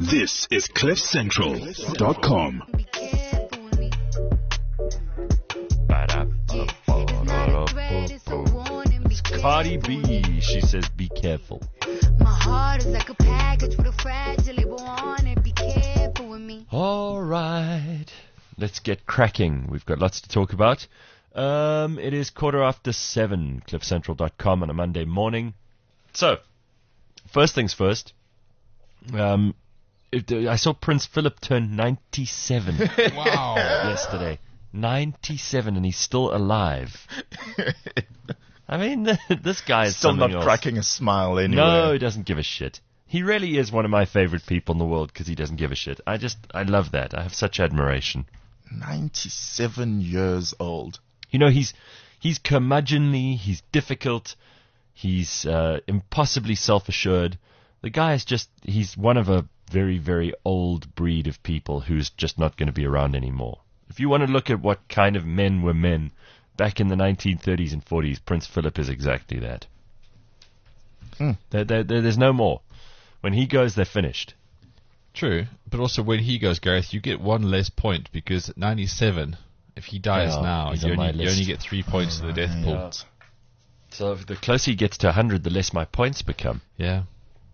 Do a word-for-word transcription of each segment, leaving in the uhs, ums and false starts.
This is cliff central dot com. Cardi B, she says, be careful. My heart is like a package with a fragile label on it. Be careful with me. All right, let's get cracking. We've got lots to talk about. Um, it is quarter after seven, cliff central dot com on a Monday morning. So, first things first. Um, it, I saw Prince Philip turn ninety-seven. Wow. Yesterday. ninety-seven, and he's still alive. I mean, this guy is still something not else. cracking a smile anyway. No, he doesn't give a shit. He really is one of my favorite people in the world because he doesn't give a shit. I just, I love that. I have such admiration. ninety-seven years old. You know, he's he's curmudgeonly, he's difficult, he's uh, impossibly self-assured. The guy is just, he's one of a very, very old breed of people who's just not going to be around anymore. If you want to look at what kind of men were men back in the nineteen thirties and forties, Prince Philip is exactly that. Mm. There, there, there, there's no more. When he goes, they're finished. True, but also when he goes, Gareth, you get one less point because at ninety-seven, if he dies Yeah, now, he's you on my only, you list. only get three points to the death pool. Yeah. So if the closer he gets to one hundred, the less my points become. Yeah.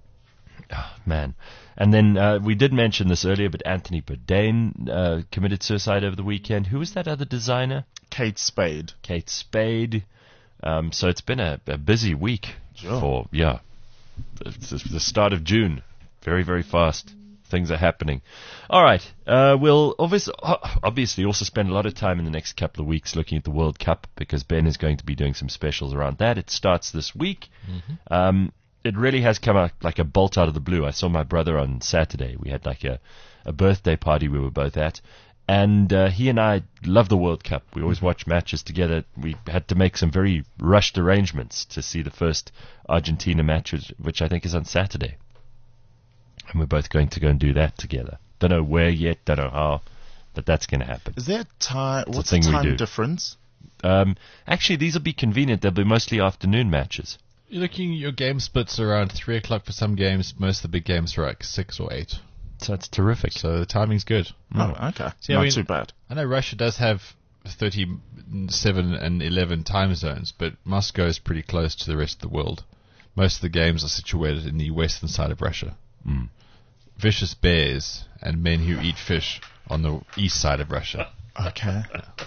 Oh, man. And then uh, we did mention this earlier, but Anthony Bourdain uh, committed suicide over the weekend. Who was that other designer? Kate Spade. Kate Spade. Um, so it's been a, a busy week Sure. for, yeah, it's the start of June. Very, very fast. Things are happening. All right. Uh, we'll obviously, obviously also spend a lot of time in the next couple of weeks looking at the World Cup because Ben is going to be doing some specials around that. It starts this week. Mm-hmm. Um, it really has come out like a bolt out of the blue. I saw my brother on Saturday. We had like a, a birthday party we were both at. And uh, he and I love the World Cup. We always watch matches together. We had to make some very rushed arrangements to see the first Argentina match, which I think is on Saturday. And we're both going to go and do that together. Don't know where yet, don't know how, but that's going to happen. Is there a time? It's a What's the thing we time do. difference? Um, actually, these will be convenient. They'll be mostly afternoon matches. You're looking, your game splits around three o'clock for some games. Most of the big games are like six or eight. So it's terrific. So the timing's good. Oh, okay. See, I Not mean- too bad. I know Russia does have thirty-seven and eleven time zones, but Moscow is pretty close to the rest of the world. Most of the games are situated in the western side of Russia. Mm. Vicious bears and men who eat fish on the east side of Russia. Okay.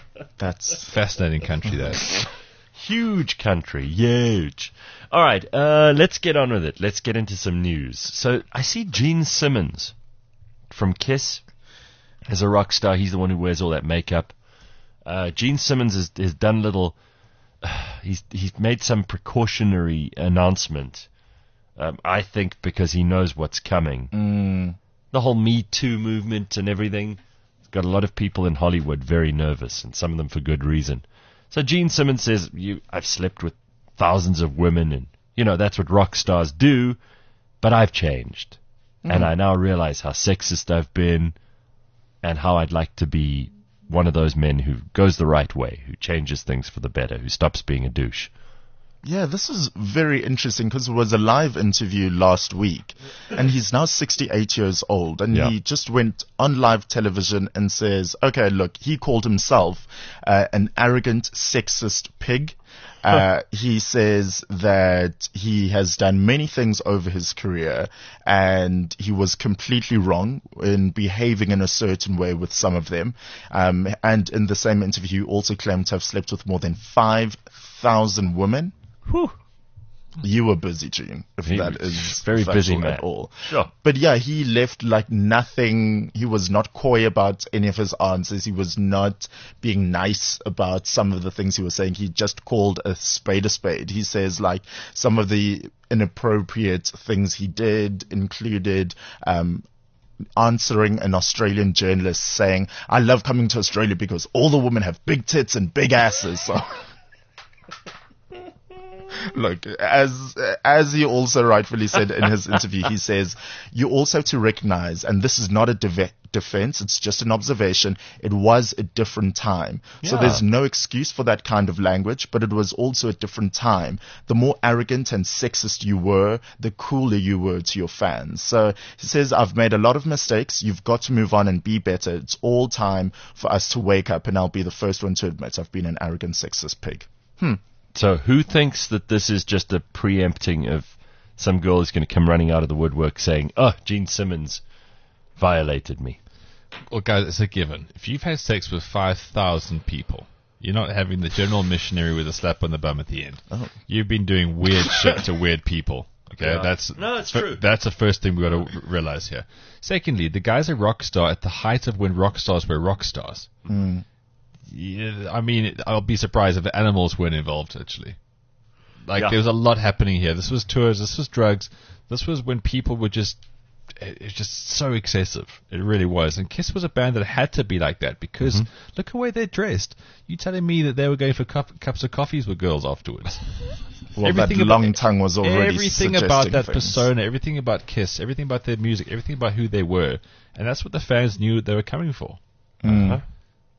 That's Fascinating country, that. Huge country, huge. All right, uh, let's get on with it. Let's get into some news. So I see Gene Simmons from Kiss as a rock star. He's the one who wears all that makeup. Uh, Gene Simmons has, has done little. Uh, he's he's made some precautionary announcement. Um, I think because he knows what's coming. mm, The whole Me Too movement and everything. It's got a lot of people in Hollywood very nervous, and some of them for good reason. So Gene Simmons says, "You, I've slept with thousands of women, and you know that's what rock stars do. But I've changed, Mm. and I now realize how sexist I've been, and how I'd like to be one of those men who goes the right way, who changes things for the better, who stops being a douche." yeah, this is very interesting because it was a live interview last week, and he's now sixty-eight years old, and Yeah. he just went on live television and says, "Okay, look, he called himself uh, an arrogant, sexist pig." Uh, he says that he has done many things over his career and he was completely wrong in behaving in a certain way with some of them. Um, and in the same interview, he also claimed to have slept with more than five thousand women. Whew. You were busy, Gene, if He that was is very factual busy man. at all. Sure. But yeah, he left like nothing. He was not coy about any of his answers. He was not being nice about some of the things he was saying. He just called a spade a spade. He says like some of the inappropriate things he did included, um, answering an Australian journalist saying, "I love coming to Australia because all the women have big tits and big asses." So Look, as as he also rightfully said in his interview, he says, you also have to recognize, and this is not a deve- defense, it's just an observation, it was a different time. So Yeah. there's no excuse for that kind of language, but it was also a different time. The more arrogant and sexist you were, the cooler you were to your fans. So he says, I've made a lot of mistakes. You've got to move on and be better. It's all time for us to wake up, and I'll be the first one to admit I've been an arrogant, sexist pig. So who thinks that this is just a preempting of some girl who's going to come running out of the woodwork saying, oh, Gene Simmons violated me? Well, guys, it's a given. If you've had sex with five thousand people, you're not having the general missionary with a slap on the bum at the end. Oh. You've been doing weird shit to weird people. Okay, Yeah. that's No, it's fir- true. That's the first thing we got to realize here. Secondly, the guy's a rock star at the height of when rock stars were rock stars. Mm. Yeah, I mean, I'll be surprised if animals weren't involved. Actually, like Yeah. there was a lot happening here. This was tours. This was drugs. This was when people were just. It was just so excessive. It really was. And Kiss was a band that had to be like that because look at the way they're dressed. You telling me that they were going for cup, cups of coffees with girls afterwards? Well, Everything that about- long tongue was already Everything about suggesting that things. persona, everything about Kiss, everything about their music, everything about who they were. And that's what the fans knew they were coming for. Mm. Uh-huh.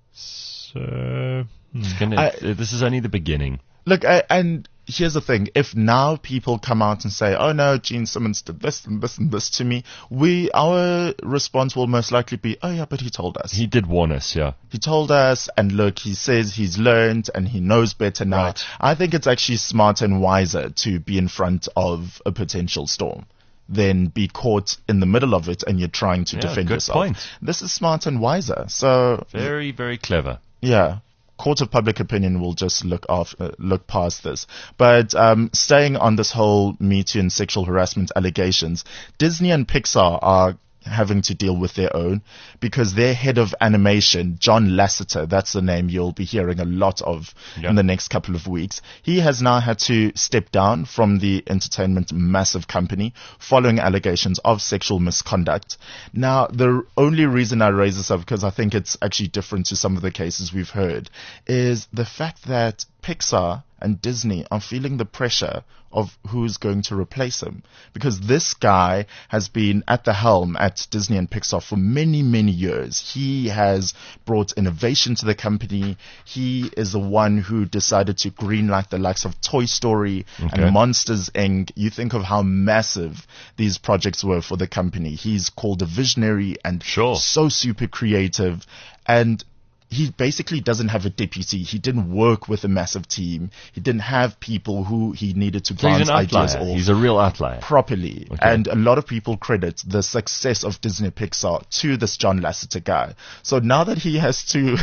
So, hmm. It's gonna, I- this is only the beginning. Look, I, and here's the thing. If now people come out and say, oh no, Gene Simmons did this and this and this to me, we, our response will most likely be, oh yeah, but he told us. He did warn us, yeah. He told us, and look, he says he's learned and he knows better now. Right. I think it's actually smarter and wiser to be in front of a potential storm than be caught in the middle of it and you're trying to Yeah, defend good yourself. point. This is smart and wiser. So, Very, very clever. yeah. Court of public opinion will just look off, uh, look past this. But um, staying on this whole Me Too and sexual harassment allegations, Disney and Pixar are having to deal with their own because their head of animation, John Lasseter, that's the name you'll be hearing a lot of Yeah. in the next couple of weeks. He has now had to step down from the entertainment massive company following allegations of sexual misconduct. Now, the only reason I raise this up, because I think it's actually different to some of the cases we've heard, is the fact that Pixar and Disney are feeling the pressure of who's going to replace him. Because this guy has been at the helm at Disney and Pixar for many, many years. He has brought innovation to the company. He is the one who decided to greenlight the likes of Toy Story Okay. and Monsters, Incorporated. You think of how massive these projects were for the company. He's called a visionary and Sure. so super creative. And he basically doesn't have a deputy. He didn't work with a massive team. He didn't have people who he needed to So he's bounce an ideas outlier. off He's a real outlier. properly. Okay. And a lot of people credit the success of Disney Pixar to this John Lasseter guy. So now that he has to,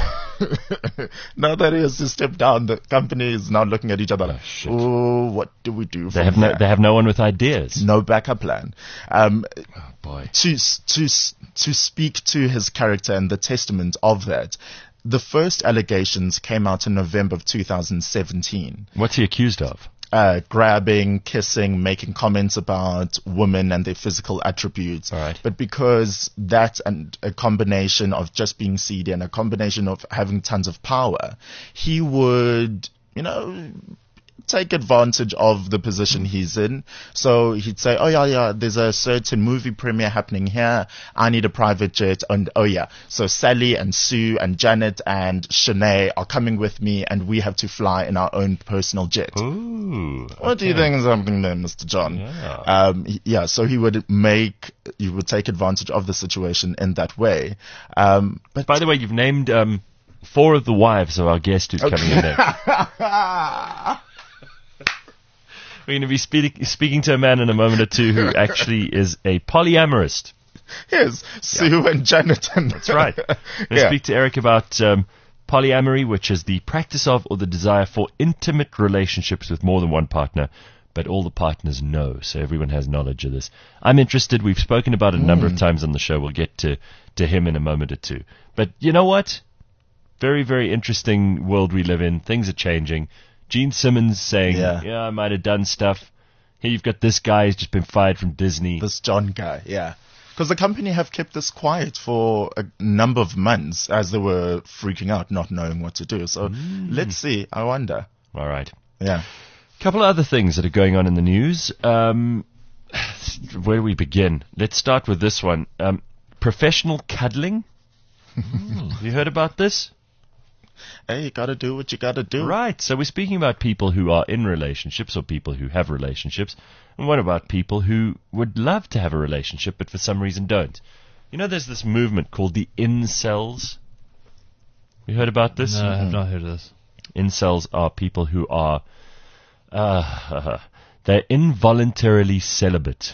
now that he has to step down, the company is now looking at each other like, shit. oh, what do we do? They from have no, here?" they have no one with ideas. No backup plan. Um, Oh, boy. to to to speak to his character and the testament of that, the first allegations came out in November of two thousand seventeen. What's he accused of? Uh, grabbing, kissing, making comments about women and their physical attributes. All right. But because that and a combination of just being seedy and a combination of having tons of power, he would, you know, take advantage of the position he's in. So he'd say, oh yeah, yeah, there's a certain movie premiere happening here. I need a private jet. And oh yeah, so Sally and Sue and Janet and Shanae are coming with me and we have to fly in our own personal jet. Ooh. What do you think is happening there, Mister John? Yeah. Um, he- yeah, so he would make, he would take advantage of the situation in that way. Um, but By the way, you've named um, four of the wives of our guest who's coming in there. We're going to be speak- speaking to a man in a moment or two who actually is a polyamorist. yes, Sue and Janet. And That's right. We're going to Yeah. speak to Eric about um, polyamory, which is the practice of or the desire for intimate relationships with more than one partner, but all the partners know, so everyone has knowledge of this. I'm interested. We've spoken about it a number of times on the show. We'll get to, to him in a moment or two. But you know what? Very, very interesting world we live in. Things are changing. Gene Simmons saying, Yeah. yeah, I might have done stuff. Here you've got this guy who's just been fired from Disney. This John guy, yeah. Because the company have kept this quiet for a number of months as they were freaking out, not knowing what to do. So let's see. I wonder. All right. Yeah. couple of other things that are going on in the news. Um, where do we begin? Let's start with this one. Um, professional cuddling. Have you heard about this? Hey, you gotta do what you gotta do. Right. So we're speaking about people who are in relationships or people who have relationships. And what about people who would love to have a relationship but for some reason don't? You know, there's this movement called the incels. You heard about this? No, I have not heard of this. Incels are people who are, uh, they're involuntarily celibate.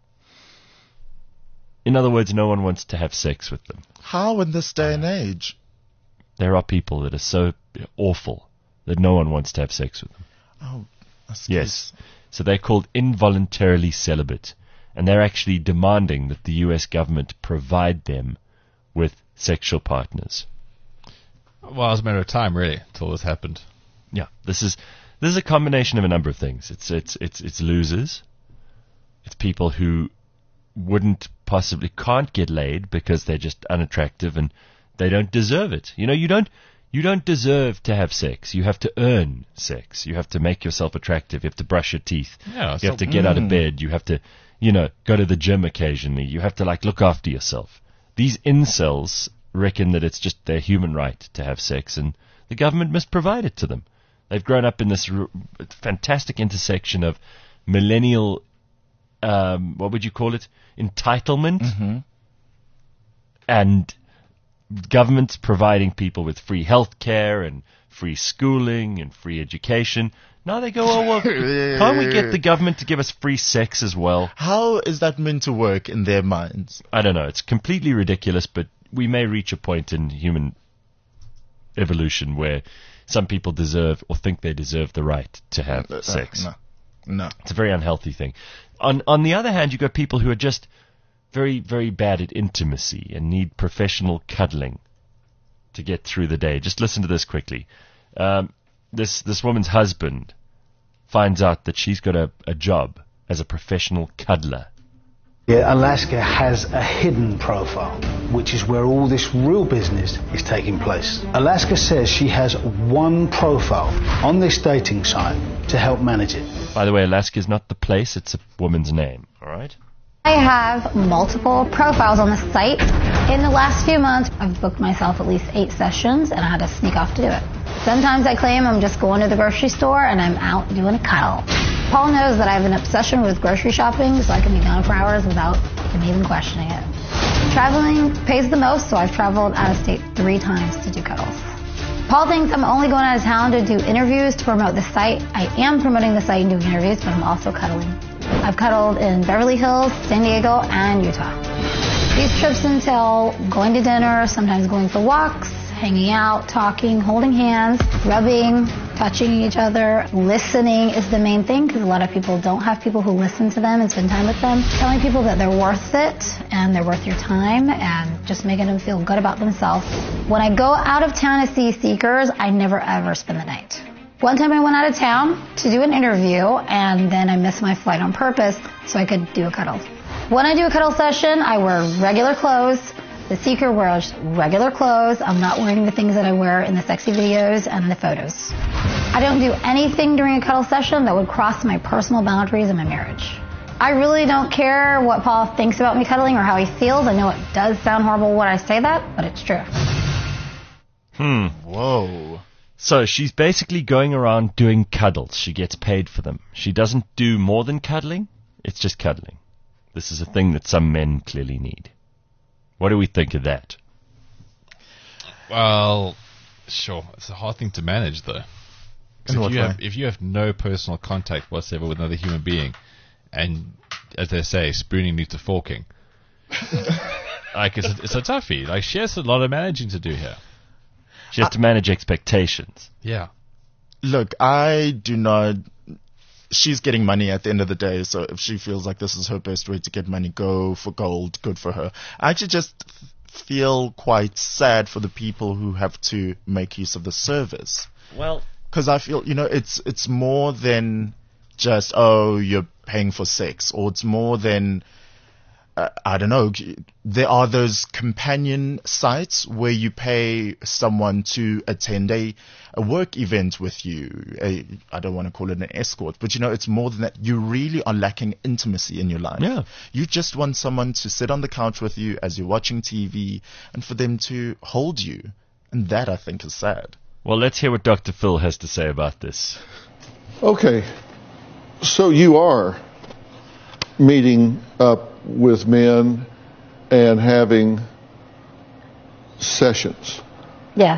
In other words, no one wants to have sex with them. How in this day and age? There are people that are so awful that no one wants to have sex with them. Oh, that's Yes. So they're called involuntarily celibate. And they're actually demanding that the U S government provide them with sexual partners. Well, it was a matter of time, really, until this happened. Yeah, this is this is a combination of a number of things. It's it's it's it's losers. It's people who wouldn't possibly can't get laid because they're just unattractive and they don't deserve it. You know, you don't you don't deserve to have sex. You have to earn sex. You have to make yourself attractive. You have to brush your teeth. Yeah, you so- have to get out of bed. You have to, you know, go to the gym occasionally. You have to like look after yourself. These incels reckon that it's just their human right to have sex, and the government must provide it to them. They've grown up in this r- fantastic intersection of millennial, um, what would you call it, entitlement, Mm-hmm. and governments providing people with free health care and free schooling and free education. Now they go, oh, well, can't we get the government to give us free sex as well? How is that meant to work in their minds? I don't know. It's completely ridiculous, but we may reach a point in human evolution where some people deserve or think they deserve the right to have Uh, sex. No. No. It's a very unhealthy thing. On on the other hand, you've got people who are just very, very bad at intimacy and need professional cuddling to get through the day. Just listen to this quickly. Um, this this woman's husband finds out that she's got a, a job as a professional cuddler. Yeah, Alaska has a hidden profile, which is where all this real business is taking place. Alaska says she has one profile on this dating site to help manage it. By the way, Alaska is not the place, it's a woman's name, all right? I have multiple profiles on the site. In the last few months, I've booked myself at least eight sessions, and I had to sneak off to do it. Sometimes I claim I'm just going to the grocery store, and I'm out doing a cuddle. Paul knows that I have an obsession with grocery shopping, so I can be gone for hours without him even questioning it. Traveling pays the most, so I've traveled out of state three times to do cuddles. Paul thinks I'm only going out of town to do interviews to promote the site. I am promoting the site and doing interviews, but I'm also cuddling. I've cuddled in Beverly Hills, San Diego, and Utah. These trips entail going to dinner, sometimes going for walks, hanging out, talking, holding hands, rubbing, touching each other. Listening is the main thing because a lot of people don't have people who listen to them and spend time with them. Telling people that they're worth it and they're worth your time and just making them feel good about themselves. When I go out of town to see seekers, I never ever spend the night. One time I went out of town to do an interview and then I missed my flight on purpose so I could do a cuddle. When I do a cuddle session, I wear regular clothes. The seeker wears regular clothes. I'm not wearing the things that I wear in the sexy videos and the photos. I don't do anything during a cuddle session that would cross my personal boundaries in my marriage. I really don't care what Paul thinks about me cuddling or how he feels. I know it does sound horrible when I say that, but it's true. Hmm. Whoa. So she's basically going around doing cuddles. She gets paid for them. She doesn't do more than cuddling. It's just cuddling. This is a thing that some men clearly need. What do we think of that? Well, sure. It's a hard thing to manage, though. 'Cause In if what you way? have if you have no personal contact whatsoever with another human being, and as they say, spooning leads to forking, like it's a, it's a toughie. Like she has a lot of managing to do here. She has to manage expectations. Yeah. Look, I do not. She's getting money at the end of the day, so if she feels like this is her best way to get money, go for gold, good for her. I actually just feel quite sad for the people who have to make use of the service. Well, Because I feel, you know, it's it's more than just, oh, you're paying for sex, or it's more than uh, I don't know, there are those companion sites where you pay someone to attend a, a work event with you. A, I don't want to call it an escort, but you know, it's more than that. You really are lacking intimacy in your life. Yeah. You just want someone to sit on the couch with you as you're watching T V and for them to hold you. And that, I think, is sad. Well, let's hear what Doctor Phil has to say about this. Okay, so you are meeting up with men and having sessions. Yes.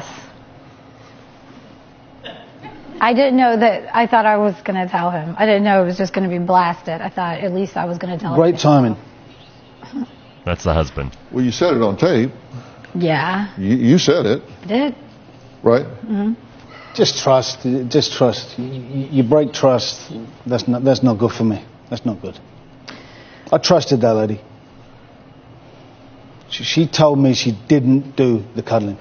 I didn't know that. I thought I was going to tell him. I didn't know it was just going to be blasted. I thought at least I was going to tell him. Great timing. That's the husband. Well, you said it on tape. Yeah. You, you said it, I did. right? Just trust. Just trust. You, you you break trust. That's not. That's not good for me. That's not good. I trusted that lady. She, she told me she didn't do the cuddling.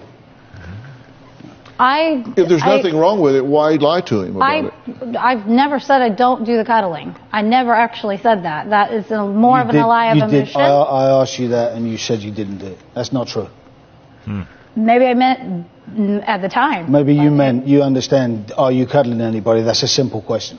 I. If there's I, nothing wrong with it, why lie to him about I, it? I've never said I don't do the cuddling. I never actually said that. That is a, more You of an did- lie of you did. omission. I, I asked you that, and you said you didn't do it. That's not true. Maybe I meant mm, at the time. Maybe you meant you understand. Are you cuddling anybody? That's a simple question.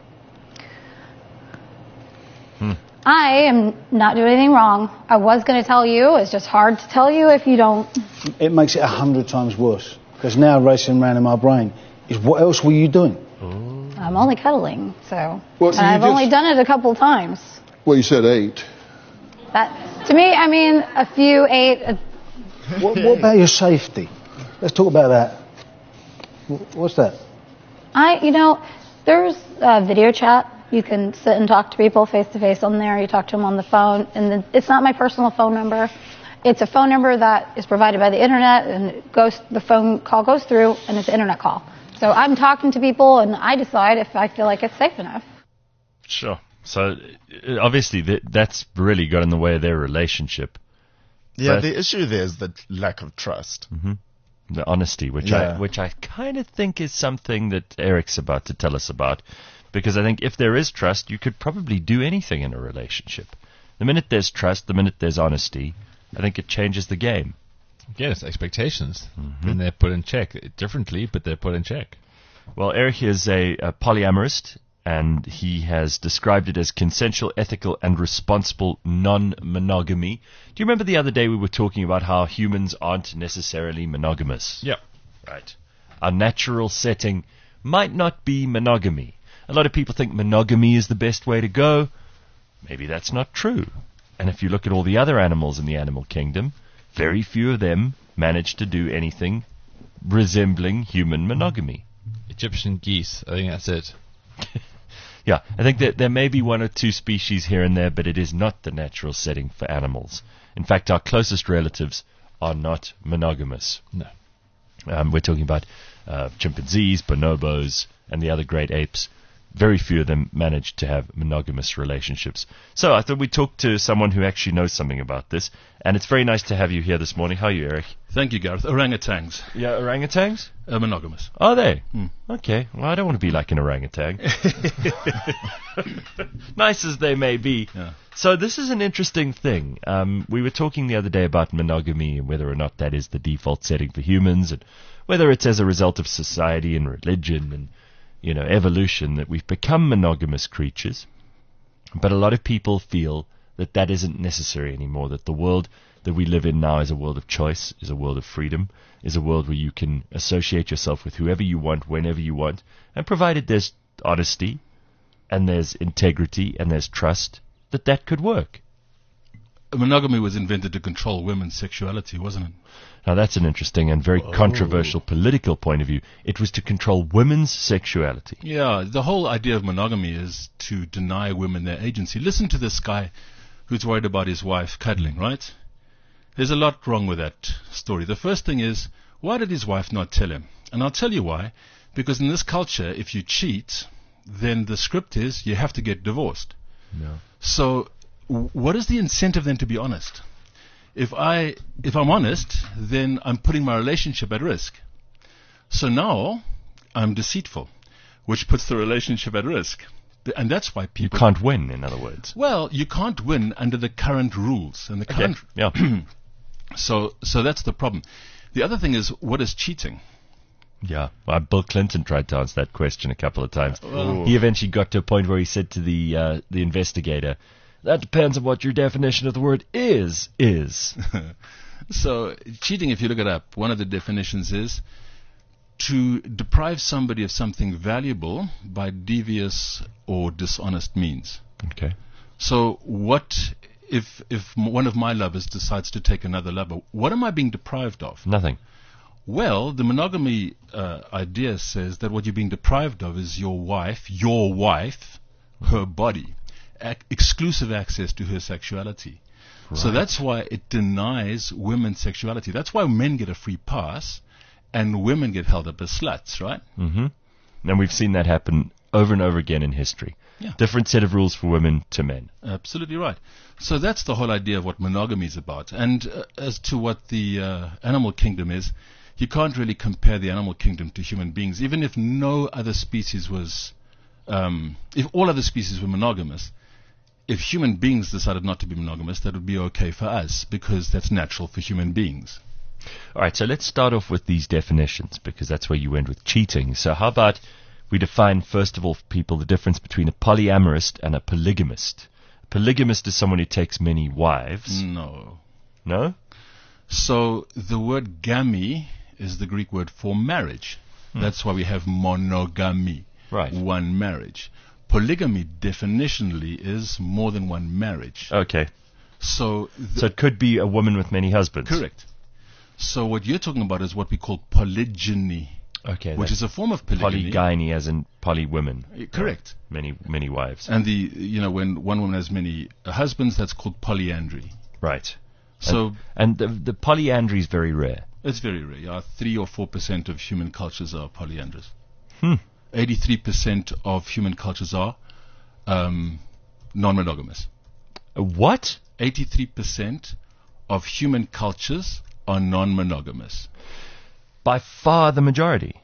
I am not doing anything wrong. I was going to tell you. It's just hard to tell you if you don't. It makes it a hundred times worse because now racing around in my brain is what else were you doing? I'm only cuddling, so. Well, and you I've just- only done it a couple of times. Well, you said eight. That, to me, I mean, a few, eight. A, What, what about your safety? Let's talk about that. Wh- What's that? I, you know, there's uh, video chat. You can sit and talk to people face to face on there. You talk to them on the phone, and then it's not my personal phone number. It's a phone number that is provided by the internet, and it goes. The phone call goes through, and it's an internet call. So I'm talking to people, and I decide if I feel like it's safe enough. Sure. So uh, obviously that that's really got in the way of their relationship. Yeah, But- the issue there is the lack of trust. The honesty, which Yeah. I which I kind of think is something that Eric's about to tell us about, because I think if there is trust, you could probably do anything in a relationship. The minute there's trust, the minute there's honesty, I think it changes the game. Yes, expectations. Then they're put in check differently, but they're put in check. Well, Eric is a, a polyamorist, and he has described it as consensual, ethical, and responsible non-monogamy. Do you remember the other day we were talking about how humans aren't necessarily monogamous? Yep. Right. Our natural setting might not be monogamy. A lot of people think monogamy is the best way to go. Maybe that's not true. And if you look at all the other animals in the animal kingdom, very few of them manage to do anything resembling human monogamy. Egyptian geese. I think that's it. Yeah, I think that there may be one or two species here and there, but it is not the natural setting for animals. In fact, our closest relatives are not monogamous. No. Um, we're talking about uh, chimpanzees, bonobos, and the other great apes. Very few of them manage to have monogamous relationships. So I thought we'd talk to someone who actually knows something about this. And it's very nice to have you here this morning. How are you, Eric? Thank you, Gareth. Orangutans, Yeah, orangutans? uh, monogamous. Are they? Hmm. Okay. Well, I don't want to be like an orangutan. Nice as they may be. Yeah. So this is an interesting thing. Um, we were talking the other day about monogamy and whether or not that is the default setting for humans, and whether it's as a result of society and religion and, you know, evolution that we've become monogamous creatures. But a lot of people feel that that isn't necessary anymore, that the world that we live in now is a world of choice, is a world of freedom, is a world where you can associate yourself with whoever you want, whenever you want, and provided there's honesty and there's integrity and there's trust, that that could work. Monogamy was invented to control women's sexuality, wasn't it? Now that's an interesting and very controversial political point of view. It was to control women's sexuality. Yeah, the whole idea of monogamy is to deny women their agency. Listen to this guy who's worried about his wife cuddling, right? There's a lot wrong with that story. The first thing is, why did his wife not tell him? And I'll tell you why. Because in this culture, if you cheat, then the script is you have to get divorced. No. So w- what is the incentive then to be honest? If I, if I'm honest, then I'm putting my relationship at risk. So now I'm deceitful, which puts the relationship at risk. The- And that's why You people can't win, in other words. Well, you can't win under the current rules and the Okay. current. Yeah. So, so that's the problem. The other thing is, what is cheating? Yeah. Well, Bill Clinton tried to answer that question a couple of times. Well- he eventually got to a point where he said to the uh, the investigator, "That depends on what your definition of the word is is." So, cheating, if you look it up, one of the definitions is to deprive somebody of something valuable by devious or dishonest means. Okay. So, what if if m- one of my lovers decides to take another lover? What am I being deprived of? Nothing. Well, the monogamy uh, idea says that what you're being deprived of is your wife, your wife, her body, ac- exclusive access to her sexuality. So that's why it denies women's sexuality. That's why men get a free pass and women get held up as sluts, right? Mm-hmm. And we've seen that happen over and over again in history. Yeah. Different set of rules for women to men. Absolutely right. So that's the whole idea of what monogamy is about. And uh, as to what the uh, animal kingdom is, you can't really compare the animal kingdom to human beings. Even if no other species was, um, if all other species were monogamous, if human beings decided not to be monogamous, that would be okay for us because that's natural for human beings. All right, so let's start off with these definitions because that's where you went with cheating. So how about we define, first of all, for people, the difference between a polyamorist and a polygamist. A polygamist is someone who takes many wives. No. No? So the word gamy is the Greek word for marriage. That's why we have monogamy, Right. one marriage. Polygamy definitionally is more than one marriage. Okay. So, th- So it could be a woman with many husbands. correct. So what you're talking about is what we call polygyny, Okay. which is a form of polygamy. polygyny, as in poly women. Uh, Correct. Many, many wives. And the you know when one woman has many uh, husbands, that's called polyandry. Right. So And the, the polyandry is very rare. it's very rare. Yeah, three or four percent of human cultures are polyandrous. Hmm. Eighty-three percent of human cultures are um, non-monogamous. Uh, What? Eighty-three percent of human cultures are non-monogamous. By far the majority.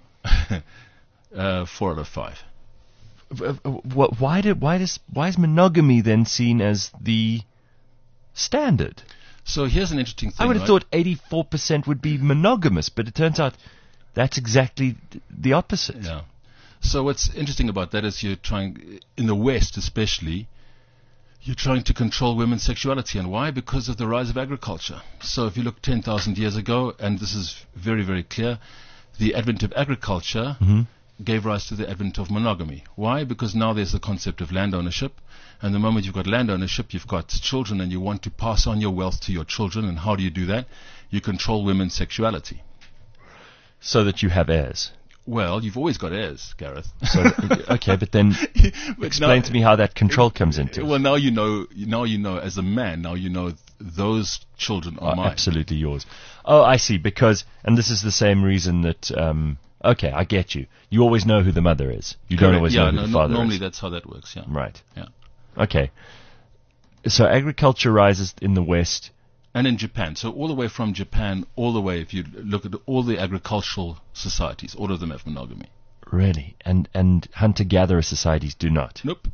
Uh, four out of five. Uh, uh, wh- Why did why does why is monogamy then seen as the standard? So here's an interesting thing. I would have right? thought eighty-four percent would be monogamous, but it turns out that's exactly th- the opposite. Yeah. So what's interesting about that is you're trying, in the West especially, you're trying to control women's sexuality. And why? Because of the rise of agriculture. So if you look ten thousand years ago, and this is very, very clear, the advent of agriculture Mhm. gave rise to the advent of monogamy. Why? Because now there's the concept of land ownership. And the moment you've got land ownership, you've got children and you want to pass on your wealth to your children. And how do you do that? You control women's sexuality. So that you have heirs. Well, you've always got heirs, Gareth. So, okay, but then But explain now- to me how that control comes into it. Well, now you know. Now you know. As a man, now you know th- those children are Are mine. absolutely yours. Oh, I see. Because, and this is the same reason that. Um, okay, I get you. You always know who the mother is. You don't Correct. always yeah, know who no, the no- father normally is. that's how that works. Yeah. Right. Yeah. Okay. So agriculture rises in the West. And in Japan, so all the way from Japan, all the way, if you look at all the agricultural societies, all of them have monogamy. Really? And and hunter-gatherer societies do not. Nope.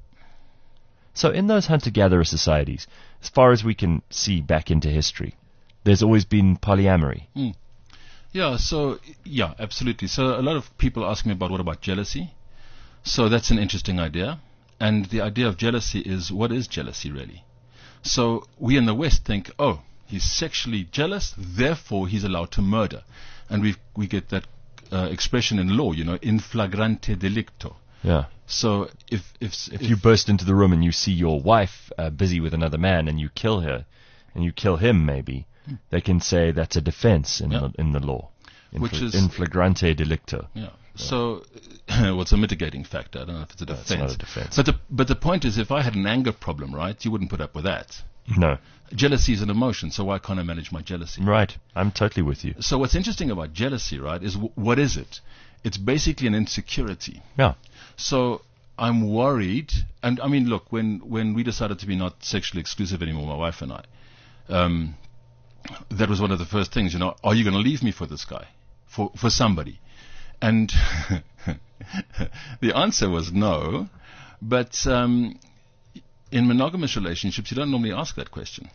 So in those hunter-gatherer societies, as far as we can see back into history, there's always been polyamory. Yeah. So yeah, absolutely. So a lot of people ask me about what about jealousy. So that's an interesting idea, and the idea of jealousy is what is jealousy really? So we in the West think, oh, he's sexually jealous, therefore he's allowed to murder, and we we get that uh, expression in law, you know, in flagrante delicto. Yeah. So if if If you burst into the room and you see your wife uh, busy with another man and you kill her, and you kill him maybe, they can say that's a defense in Yeah. the in the law. In Which fl- is- in flagrante delicto. yeah. So well, it's a mitigating factor. I don't know if it's a No, it's defense. not a defense. But the but the point is, if I had an anger problem, right, you wouldn't put up with that. No. Jealousy is an emotion, so why can't I manage my jealousy? Right. I'm totally with you. So what's interesting about jealousy, right, is w- what is it? It's basically an insecurity. Yeah. So I'm worried, and I mean, look, when, when we decided to be not sexually exclusive anymore, my wife and I, um, that was one of the first things, you know, are you going to leave me for this guy, for for somebody? And the answer was no, But um, in monogamous relationships, you don't normally ask that question.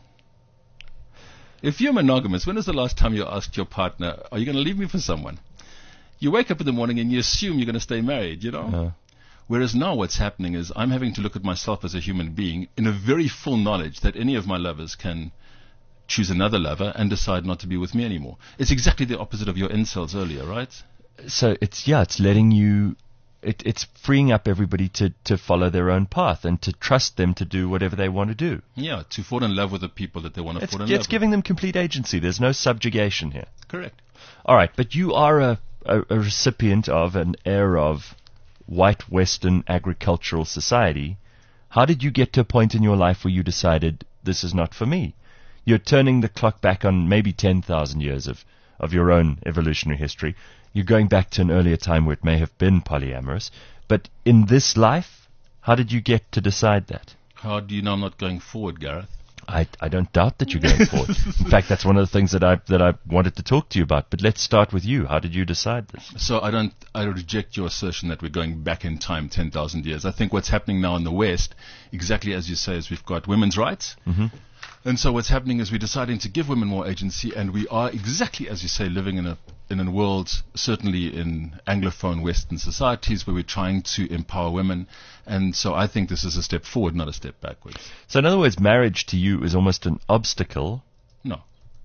If you're monogamous, when was the last time you asked your partner, are you going to leave me for someone? You wake up in the morning and you assume you're going to stay married, you know? Uh, Whereas now what's happening is I'm having to look at myself as a human being in a very full knowledge that any of my lovers can choose another lover and decide not to be with me anymore. It's exactly the opposite of your incels earlier, right? so it's, yeah, it's letting you, it, it's freeing up everybody to, to follow their own path and to trust them to do whatever they want to do. Yeah, to fall in love with the people that they want to It's, fall in it's love with. giving them complete agency. There's no subjugation here. Correct. All right, but you are a, a, a recipient of an heir of white Western agricultural society. How did you get to a point in your life where you decided this is not for me? You're turning the clock back on maybe ten thousand years of, of your own evolutionary history. You're going back to an earlier time where it may have been polyamorous. But in this life, how did you get to decide that? How do you know I'm not going forward, Gareth? I, I don't doubt that you're going forward. In fact, that's one of the things that I that I wanted to talk to you about. But let's start with you. How did you decide this? So I don't, I reject your assertion that we're going back in time ten thousand years. I think what's happening now in the West, exactly as you say, is we've got women's rights. Mm-hmm. And so what's happening is we're deciding to give women more agency, and we are exactly, as you say, living in a in a world, certainly in Anglophone Western societies, where we're trying to empower women. And so I think this is a step forward, not a step backwards. So in other words, marriage to you is almost an obstacle No.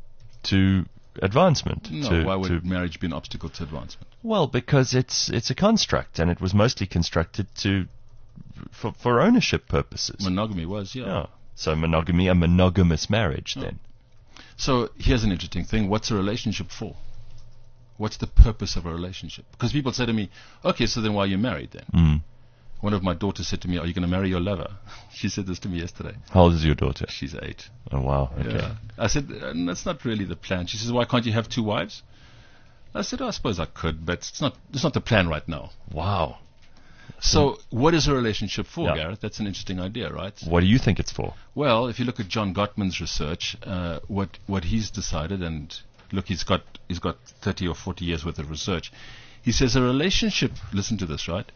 to advancement. No, to, why would to, marriage be an obstacle to advancement? well, because it's it's a construct, and it was mostly constructed to for, for ownership purposes. Monogamy was, yeah. yeah. So monogamy, a monogamous marriage, Oh. then. So here's an interesting thing. What's a relationship for? What's the purpose of a relationship? Because people say to me, okay, so then why are you married then? Mm. One of my daughters said to me, are you going to marry your lover? She said this to me yesterday. How old is your daughter? She's eight. Oh wow. Okay. Yeah. I said, uh, that's not really the plan. She says, why can't you have two wives? I said, oh, I suppose I could, but it's not, it's not the plan right now. Wow. So what is a relationship for, Yeah. Gareth? That's an interesting idea, right? What do you think it's for? Well, if you look at John Gottman's research, uh, what what he's decided, and look, he's got he's got thirty or forty years worth of research. He says a relationship, listen to this, right,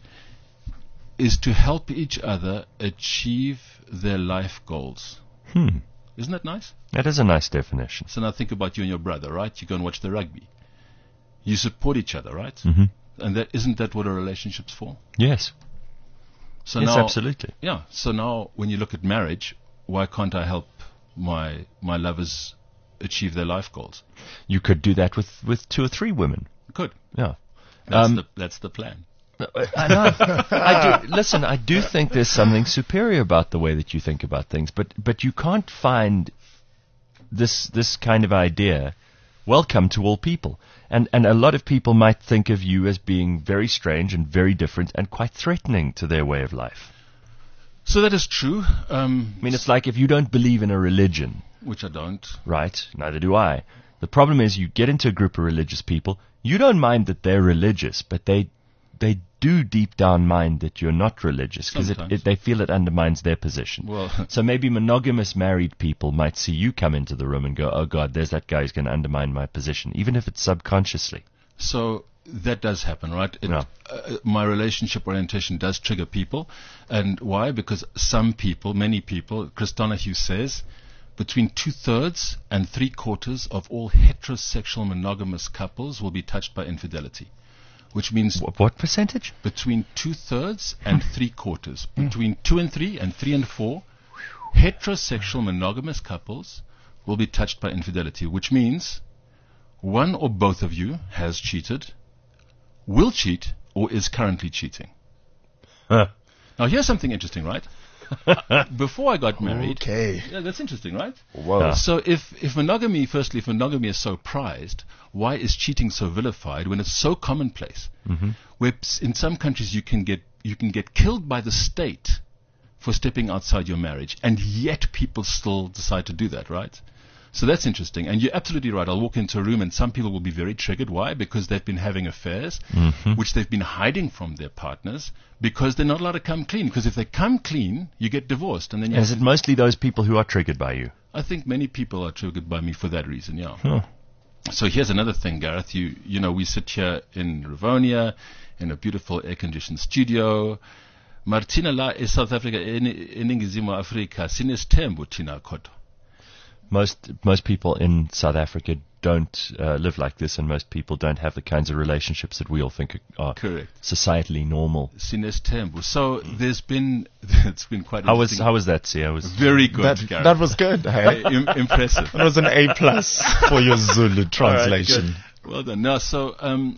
is to help each other achieve their life goals. Hmm. Isn't that nice? That is a nice definition. So now think about you and your brother, right? You go and watch the rugby. You support each other, right? Mm-hmm. And that isn't that what a relationship's for? Yes. So yes, now, absolutely. Yeah. So now, when you look at marriage, why can't I help my my lovers achieve their life goals? You could do that with, with two or three women. Good. Yeah. That's Um, the that's the plan. I know. I do, listen, I do think there's something superior about the way that you think about things, but but you can't find this this kind of idea welcome to all people. And and a lot of people might think of you as being very strange and very different and quite threatening to their way of life. So that is true. Um, I mean, it's like if you don't believe in a religion, which I don't. right? Neither do I. The problem is you get into a group of religious people, you don't mind that they're religious, but they they do deep down mind that you're not religious because it, Sometimes. it, they feel it undermines their position. Well, So maybe monogamous married people might see you come into the room and go, oh God, there's that guy who's going to undermine my position, even if it's subconsciously. so that does happen, right? It, Yeah. uh, my relationship orientation does trigger people, and why? Because some people, many people, Chris Donahue says, between two thirds and three quarters of all heterosexual monogamous couples will be touched by infidelity. Which means What, what percentage? between two thirds and three quarters, between two and three and three and four, heterosexual monogamous couples will be touched by infidelity, which means one or both of you has cheated, will cheat, or is currently cheating. Huh. Now here's something interesting, right? Before I got married, Okay. yeah, that's interesting, right? Whoa. Yeah. So if, if monogamy, firstly, if monogamy is so prized, why is cheating so vilified when it's so commonplace? Mm-hmm. Where ps- in some countries you can get you can get killed by the state for stepping outside your marriage, and yet people still decide to do that, right? So that's interesting, and you're absolutely right. I'll walk into a room and some people will be very triggered. Why? Because they've been having affairs, Mhm. which they've been hiding from their partners, because they're not allowed to come clean. Because if they come clean, you get divorced, and then you And is have it to- mostly those people who are triggered by you? I think many people are triggered by me for that reason. Yeah. Huh. So here's another thing, Gareth. You you know, we sit here in Rivonia in a beautiful air-conditioned studio. Martina la eSouth Africa, eNingizimu Afrika, sinesithembu thina kodwa. Most most people in South Africa don't uh, live like this, and most people don't have the kinds of relationships that we all think are Correct. societally normal. Sinesithembu. So there's been, it's been quite How was interesting. how was that, Sia? Was Very good, That, Gareth. that was good. Hey? Im- impressive. That was an A plus for your Zulu translation. Well done. Now, so, um,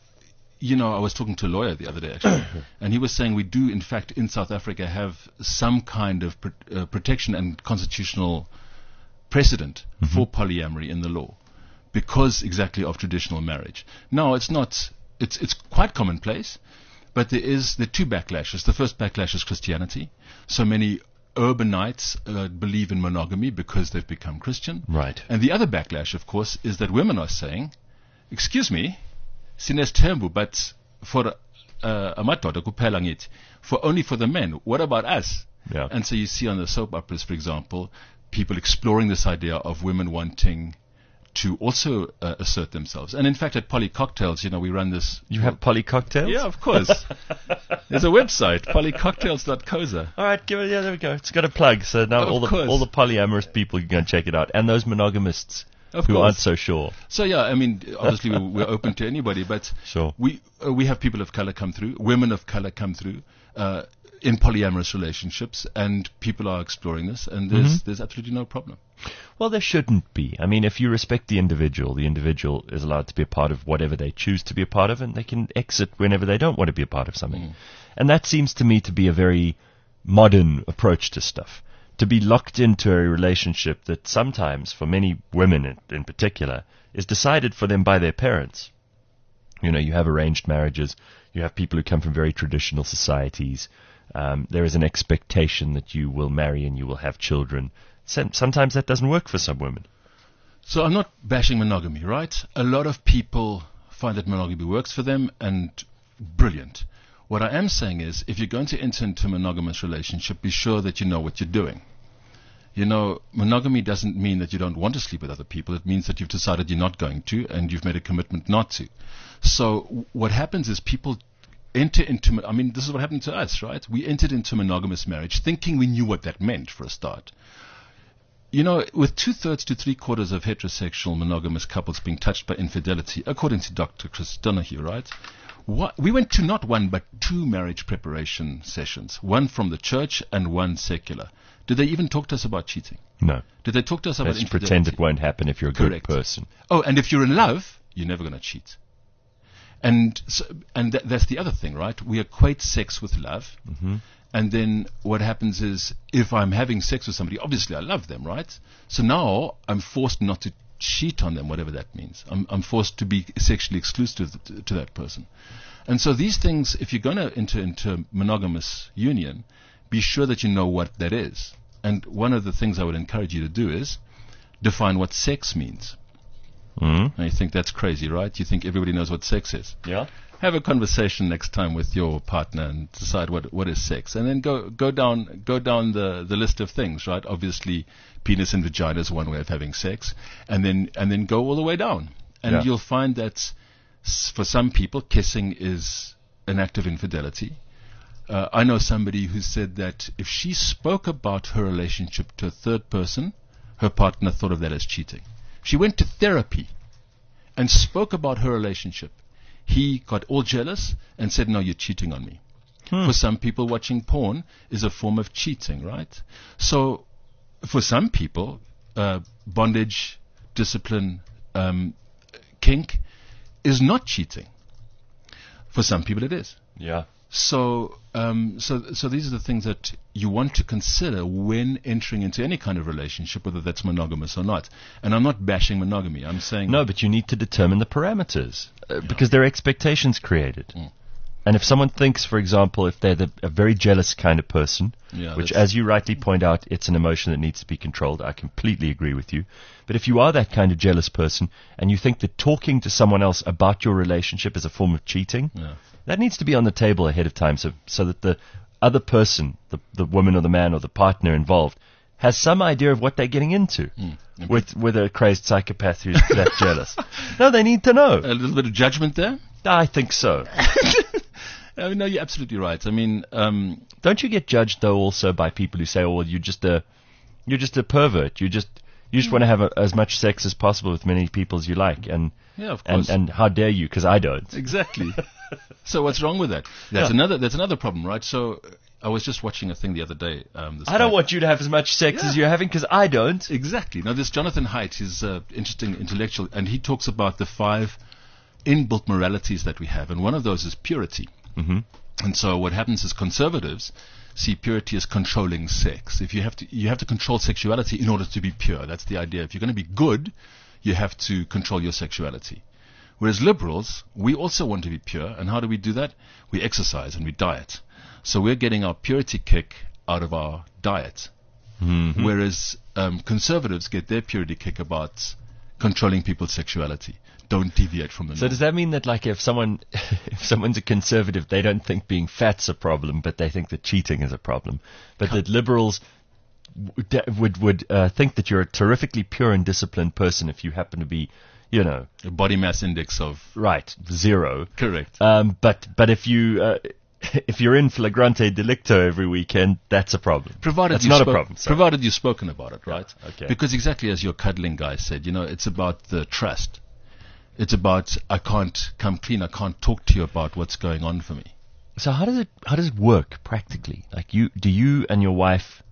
you know, I was talking to a lawyer the other day, actually, and he was saying we do, in fact, in South Africa, have some kind of pr- uh, protection and constitutional precedent mm-hmm. for polyamory in the law, because exactly of traditional marriage. Now, it's not, it's it's quite commonplace, but there is the two backlashes. The first backlash is Christianity. So many urbanites uh, believe in monogamy because they've become Christian. Right. And the other backlash, of course, is that women are saying, excuse me, sinesithembu, but for uh, amadoda kuphela ngithi, for only for the men. What about us? Yeah. And so you see on the soap operas, for example, people exploring this idea of women wanting to also uh, assert themselves. And in fact, at Poly Cocktails, you know, we run this. You have Poly Cocktails? Yeah, of course. There's a website, polycocktails dot coza. All right, give it. Yeah, there we go. It's got a plug, so now Of all the course. all the polyamorous people can go and check it out, and those monogamists Of who course. aren't so sure. So yeah, I mean, obviously we're, we're open to anybody, but Sure. we uh, we have people of color come through, women of color come through uh, in polyamorous relationships, and people are exploring this, and there's Mm-hmm. there's absolutely no problem. Well, there shouldn't be. I mean, if you respect the individual, the individual is allowed to be a part of whatever they choose to be a part of, and they can exit whenever they don't want to be a part of something. Mm. And that seems to me to be a very modern approach to stuff. To be locked into a relationship that sometimes, for many women in, in particular, is decided for them by their parents. You know, you have arranged marriages, you have people who come from very traditional societies. Um, there is an expectation that you will marry and you will have children. Some- Sometimes that doesn't work for some women. So I'm not bashing monogamy, right? A lot of people find that monogamy works for them, and brilliant. What I am saying is, if you're going to enter into a monogamous relationship, be sure that you know what you're doing. You know, monogamy doesn't mean that you don't want to sleep with other people. It means that you've decided you're not going to, and you've made a commitment not to. So w- what happens is people enter into, mo- I mean, this is what happened to us, right? We entered into monogamous marriage thinking we knew what that meant for a start. You know, with two-thirds to three-quarters of heterosexual monogamous couples being touched by infidelity, according to Doctor Chris Donahue, right? What, we went to not one but two marriage preparation sessions, one from the church and one secular. Did they even talk to us about cheating? No. Did they talk to us about Let's infidelity? pretend it won't happen if you're a good Correct. person. Oh, and if you're in love, you're never going to cheat. And so, and th- that's the other thing, right? We equate sex with love. Mm-hmm. And then what happens is, if I'm having sex with somebody, obviously I love them, right? So now I'm forced not to cheat on them, whatever that means. I'm, I'm forced to be sexually exclusive to, to that person. And so these things, if you're going to enter into a monogamous union, be sure that you know what that is. And one of the things I would encourage you to do is define what sex means. Mm-hmm. And you think that's crazy, right? You think everybody knows what sex is. Yeah. Have a conversation next time with your partner and decide what what is sex, and then go go down go down the, the list of things, right? Obviously, penis and vagina is one way of having sex, and then and then go all the way down, and Yeah. you'll find that s- for some people, kissing is an act of infidelity. Uh, I know somebody who said that if she spoke about her relationship to a third person, her partner thought of that as cheating. She went to therapy and spoke about her relationship. He got all jealous and said, no, you're cheating on me. Hmm. For some people, watching porn is a form of cheating, right? So for some people, uh, bondage, discipline, um, kink is not cheating. For some people, it is. Yeah. So, um, so, so these are the things that you want to consider when entering into any kind of relationship, whether that's monogamous or not. And I'm not bashing monogamy. I'm saying No, but you need to determine the parameters uh, because there are expectations created. Mm. And if someone thinks, for example, if they're the, a very jealous kind of person, Yeah, which, that's- as you rightly point out, it's an emotion that needs to be controlled. I completely agree with you. But if you are that kind of jealous person and you think that talking to someone else about your relationship is a form of cheating, Yeah. that needs to be on the table ahead of time so, so that the other person, the, the woman or the man or the partner involved, has some idea of what they're getting into Mm. with, with a crazed psychopath who's that jealous. No, they need to know. a little bit of judgment there. I think so. I mean, no, you're absolutely right. I mean, um, don't you get judged though also by people who say, "Oh, well, you're just a, you're just a pervert. You just, you just want to have a, as much sex as possible with many people as you like," and yeah, of and course. and how dare you? Because I don't. Exactly. So what's wrong with that? That's Yeah. another. That's another problem, right? So uh, I was just watching a thing the other day. Um, this I don't guy- want you to have as much sex Yeah. as you're having because I don't. Exactly. Now, this Jonathan Haidt is uh, interesting intellectual, and he talks about the five inbuilt moralities that we have, and one of those is purity. Mm-hmm. And so, what happens is conservatives see purity as controlling sex. If you have to, you have to control sexuality in order to be pure. That's the idea. If you're going to be good, you have to control your sexuality. Whereas liberals, we also want to be pure, and how do we do that? We exercise and we diet. So we're getting our purity kick out of our diet. Mm-hmm. Whereas um, conservatives get their purity kick about controlling people's sexuality. Don't deviate from the So norm. does that mean that like if someone if someone's a conservative, they don't think being fat's a problem, but they think that cheating is a problem, but that liberals would would, would uh, think that you're a terrifically pure and disciplined person if you happen to be, you know, A body mass index of right zero. correct. Um, but but if you uh, if you're in flagrante delicto every weekend, that's a problem. Provided that's you've not a spoke- problem. sorry. Provided you've spoken about it, right? okay. Because exactly as your cuddling guy said, you know, it's about the trust. It's about I can't come clean. I can't talk to you about what's going on for me. So how does it how does it work practically? Like you do you and your wife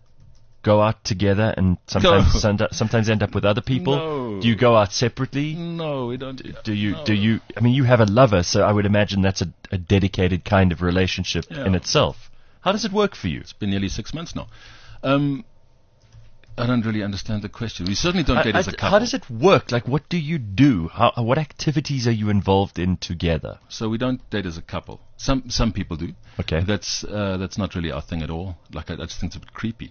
go out together and sometimes No. send, sometimes end up with other people? No. Do you go out separately? No, we don't. Do, Do you no. do you I mean you have a lover, so I would imagine that's a, a dedicated kind of relationship Yeah. in itself. How does it work for you? It's been nearly six months now. Um, I don't really understand the question. We certainly don't date I- as a I- couple. How does it work? Like what do you do? How what activities are you involved in together? So we don't date as a couple. Some some people do. Okay. That's uh, that's not really our thing at all. Like I, I just think it's a bit creepy.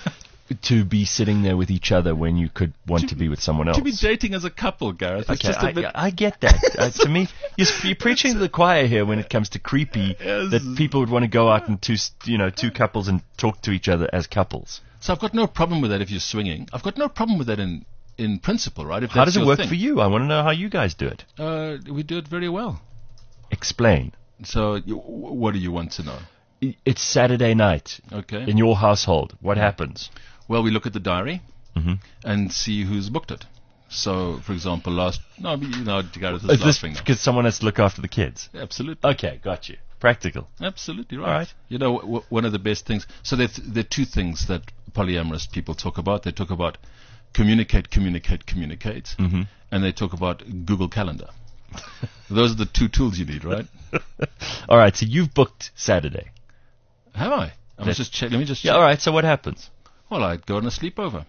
To be sitting there with each other when you could want to, be with someone else. To be dating as a couple, Gareth. It's Okay, just a I, bit. I get that. Uh, to me, you're, you're preaching to the choir here when it comes to creepy. Yes. That people would want to go out and two, s- you know, two couples and talk to each other as couples. So I've got no problem with that if you're swinging. I've got no problem with that in in principle, right? If How that's does it your work thing. for you? I want to know how you guys do it. Uh, we do it very well. Explain. So you, w- what do you want to know? I- It's Saturday night Okay. in your household. What happens? Well, we look at the diary Mhm. and see who's booked it. So, for example, last no, but you know, Gareth is Is this laughing now. because someone has to look after the kids? Absolutely. Okay, got you. Practical. Absolutely right. All right. You know, w- w- one of the best things. So there, th- there are two things that polyamorous people talk about. They talk about communicate, communicate, communicate, Mhm. and they talk about Google Calendar. Those are the two tools you need, right? All right, so you've booked Saturday. Have I? I must just check. Let me just check. Yeah, all right, so what happens? Well, I'd go on a sleepover.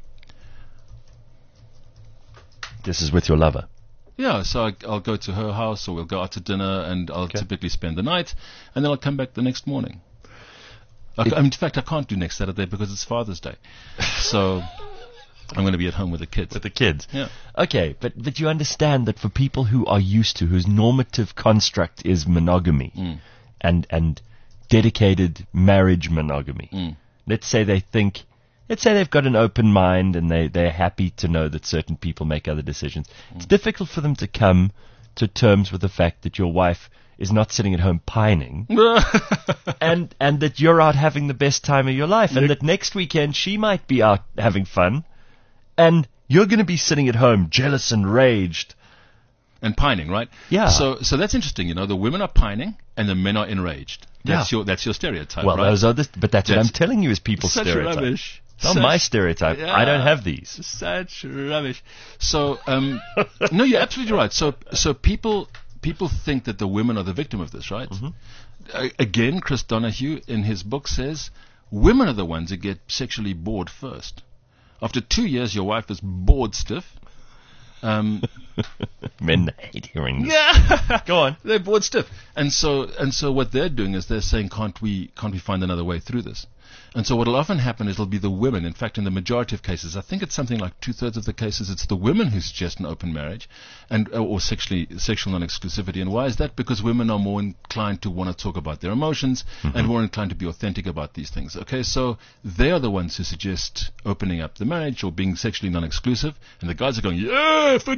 This is with your lover. Yeah, so I, I'll go to her house, or we'll go out to dinner, and I'll Okay. typically spend the night, and then I'll come back the next morning. I c- I mean, in fact, I can't do next Saturday because it's Father's Day, so I'm going to be at home with the kids. With the kids. Yeah. Okay, but but you understand that for people who are used to, whose normative construct is monogamy, Mm. and and dedicated marriage monogamy. Mm. Let's say they think, let's say they've got an open mind and they they're happy to know that certain people make other decisions. It's difficult for them to come to terms with the fact that your wife is not sitting at home pining, and and that you're out having the best time of your life, and that next weekend she might be out having fun, and you're going to be sitting at home jealous and raged. And pining, right? Yeah. So, so that's interesting. You know, the women are pining and the men are enraged. That's Yeah. your that's your stereotype, Well, right? those are the, but that's, what That's I'm telling you is people's Such stereotype. rubbish. It's not Such- my stereotype. I don't Yeah. have these. Such rubbish. So, um, no, you're absolutely right. So, so people people think that the women are the victim of this, right? Mm-hmm. A- again, Chris Donahue in his book says women are the ones that get sexually bored first. After two years, your wife is bored stiff. Um, Men hate hearing this. yeah, Go on. they're bored stiff, and so and so what they're doing is they're saying, can't we can't we find another way through this? And so what will often happen is it'll be the women. In fact, in the majority of cases, I think it's something like two thirds of the cases, it's the women who suggest an open marriage, and uh, or sexually sexual non-exclusivity. And why is that? Because women are more inclined to want to talk about their emotions and more inclined to be authentic about these things. Okay, so they are the ones who suggest opening up the marriage or being sexually non-exclusive, and the guys are going, yeah, fantastic.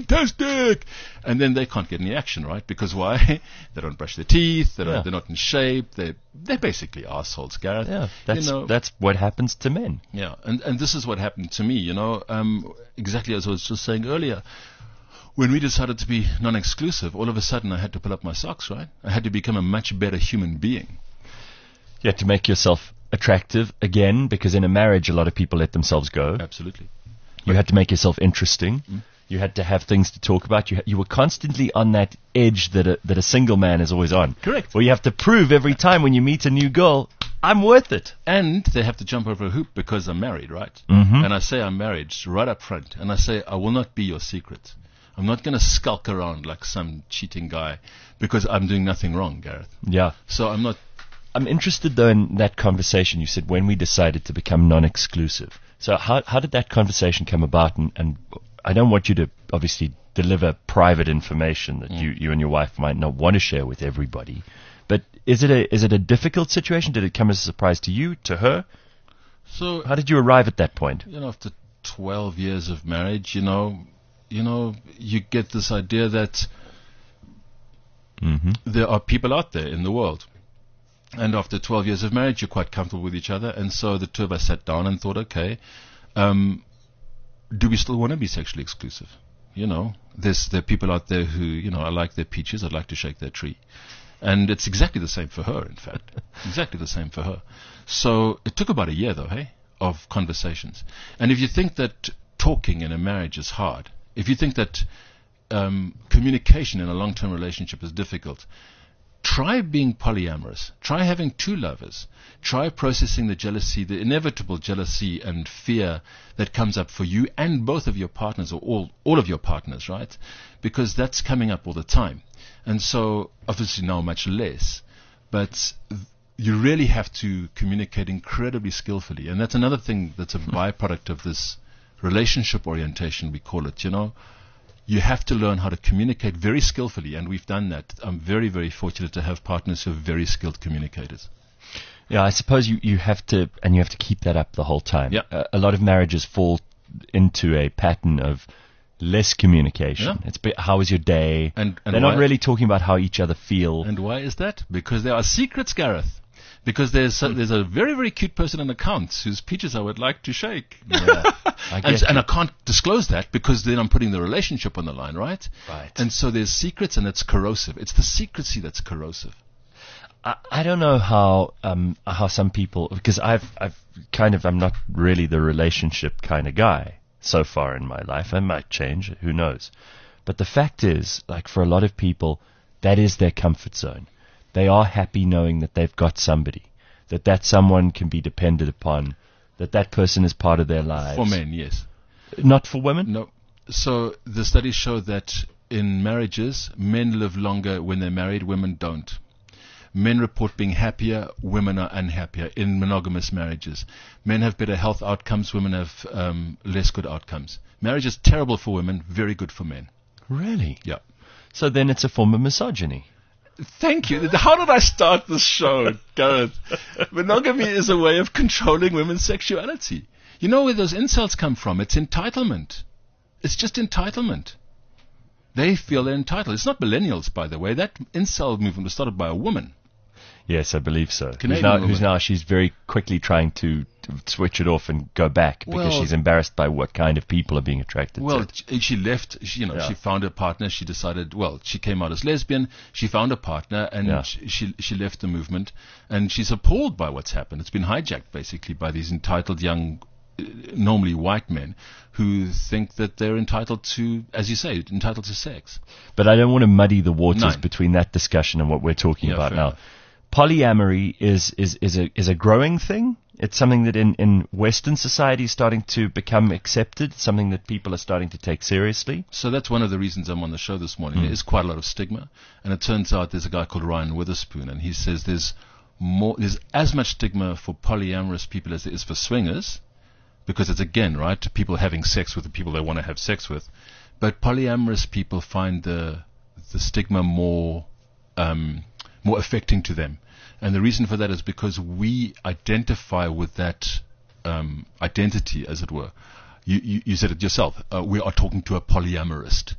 chick, and then they can't get any action, right? Because why? They don't brush their teeth. They don't, Yeah. They're not in shape. They they're basically assholes, Gareth. Yeah, that's you know, that's what happens to men. yeah, and and this is what happened to me. You know, um, exactly as I was just saying earlier. When we decided to be non-exclusive, all of a sudden I had to pull up my socks, right? I had to become a much better human being. You have to make yourself attractive again, because in a marriage, a lot of people let themselves go. Absolutely. You had to make yourself interesting. Mm. You had to have things to talk about. You ha- you were constantly on that edge that a, that a single man is always on. Correct. Where you have to prove every time when you meet a new girl, I'm worth it. And they have to jump over a hoop because I'm married, right? Mhm. And I say I'm married right up front. And I say I will not be your secret. I'm not going to skulk around like some cheating guy because I'm doing nothing wrong, Gareth. Yeah. So I'm not... I'm interested, though, in that conversation. You said when we decided to become non-exclusive. So how how did that conversation come about? And, and I don't want you to obviously deliver private information that Mm. you, you and your wife might not want to share with everybody. But is it a is it a difficult situation? Did it come as a surprise to you, to her? So, How did you arrive at that point? you know, after twelve years of marriage, you know, you know, you get this idea that Mm-hmm. there are people out there in the world. And after twelve years of marriage, you're quite comfortable with each other. And so the two of us sat down and thought, okay, um, do we still want to be sexually exclusive? You know, there's there are people out there who, you know, I like their peaches, I'd like to shake their tree. And it's exactly the same for her, in fact. Exactly the same for her. So it took about a year, though, hey, of conversations. And if you think that talking in a marriage is hard, if you think that um, communication in a long-term relationship is difficult, try being polyamorous. Try having two lovers. Try processing the jealousy, the inevitable jealousy and fear that comes up for you and both of your partners, or all, all of your partners, right? Because that's coming up all the time. And so, obviously now much less. But you really have to communicate incredibly skillfully. And that's another thing that's a byproduct of this relationship orientation, we call it, you know. You have to learn how to communicate very skillfully, and we've done that. I'm very, very fortunate to have partners who are very skilled communicators. Yeah, I suppose you, you have to, and you have to keep that up the whole time. Yeah. Uh, a lot of marriages fall into a pattern of less communication. Yeah. It's be, how was your day? And, and They're not why- really talking about how each other feel. And why is that? Because there are secrets, Gareth. Because there's a, there's a very, very cute person in accounts whose peaches I would like to shake. Yeah, I and, get and you. I can't disclose that because then I'm putting the relationship on the line, right? Right. And so there's secrets, and it's corrosive. It's the secrecy that's corrosive. I, I don't know how um, how some people, because I've I've kind of I'm not really the relationship kind of guy so far in my life. I might change, who knows? But the fact is, like for a lot of people, that is their comfort zone. They are happy knowing that they've got somebody, that that someone can be depended upon, that that person is part of their lives. For men, yes. Not for women? No. So the studies show that in marriages, men live longer when they're married, women don't. Men report being happier, women are unhappier in monogamous marriages. Men have better health outcomes, women have um, less good outcomes. Marriage is terrible for women, very good for men. Really? Yeah. So then it's a form of misogyny. Thank you. How did I start this show, Gareth? Monogamy is a way of controlling women's sexuality. You know where those insults come from? It's entitlement. It's just entitlement. They feel they're entitled. It's not millennials, by the way. That incel movement was started by a woman. Yes, I believe so. Who's Canadian now, woman. who's now, she's very quickly trying to, to switch it off and go back because Well- she's embarrassed by what kind of people are being attracted Well, to. she, she left, she, you know, Yeah. she found a partner, she decided, well, she came out as lesbian, she found a partner, and Yeah. she, she she left the movement, and she's appalled by what's happened. It's been hijacked, basically, by these entitled young, uh, normally white men, who think that they're entitled to, as you say, entitled to sex. But I don't want to muddy the waters Nine. between that discussion and what we're talking Yeah, about fair now. enough. Polyamory is, is, is, a, is a growing thing. It's something that in, in Western society is starting to become accepted, something that people are starting to take seriously. So that's one of the reasons I'm on the show this morning. Hmm. There is quite a lot of stigma, and it turns out there's a guy called Ryan Witherspoon, and he says there's more, there's as much stigma for polyamorous people as there is for swingers, because it's again, right, people having sex with the people they want to have sex with, but polyamorous people find the the stigma more um, more affecting to them, and the reason for that is because we identify with that um, identity, as it were. You, you, you said it yourself. Uh, we are talking to a polyamorist.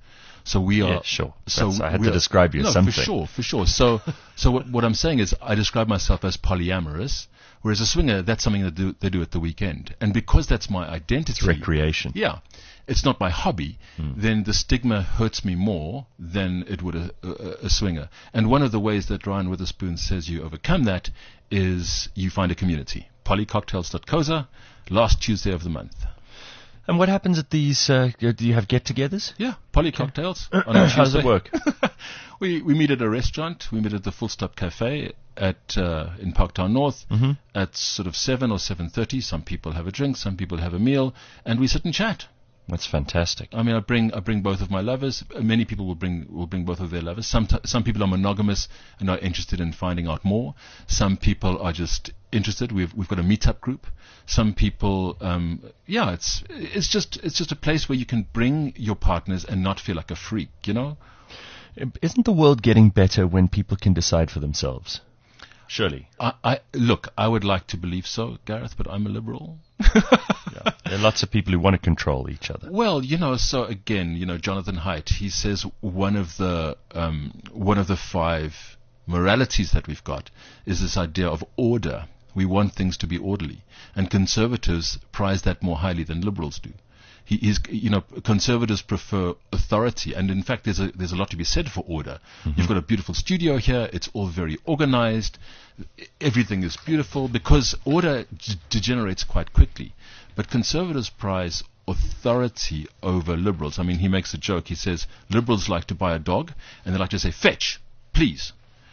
So we are. Yeah, sure. So That's- I had we to are- describe you as no, something. for sure, for sure. So, so what, what I'm saying is, I describe myself as polyamorous, whereas a swinger, that's something that do, they do at the weekend, and because that's my identity, It's recreation. yeah, it's not my hobby, then the stigma hurts me more than it would a, a, a swinger. And one of the ways that Ryan Witherspoon says you overcome that is you find a community. polycocktails dot coza, last Tuesday of the month. And what happens at these? Uh, do you have get-togethers? Yeah, Poly Cocktails. on a How does it Tuesday. work? we we meet at a restaurant. We meet at the Full Stop Cafe at uh, in Parktown North Mhm. at sort of seven or seven thirty. Some people have a drink, some people have a meal, and we sit and chat. That's fantastic. I mean, I bring I bring both of my lovers. Uh, Many people will bring will bring both of their lovers. Some t- some people are monogamous and are interested in finding out more. Some people are just interested. We've we've got a meetup group. Some people, um, yeah, it's it's just it's just a place where you can bring your partners and not feel like a freak. You know. Isn't the world getting better when people can decide for themselves? Surely. I, I look. I would like to believe so, Gareth, but I'm a liberal. Yeah. There are lots of people who want to control each other. Well, you know, so again, you know, Jonathan Haidt, he says one of the um, one of the five moralities that we've got is this idea of order. We want things to be orderly, and conservatives prize that more highly than liberals do. He is, you know, conservatives prefer authority, and in fact, there's a there's a lot to be said for order. Mm-hmm. You've got a beautiful studio here; it's all very organized. Everything is beautiful because order d- degenerates quite quickly. But conservatives prize authority over liberals. I mean, he makes a joke. He says liberals like to buy a dog, and they like to say, "Fetch, please."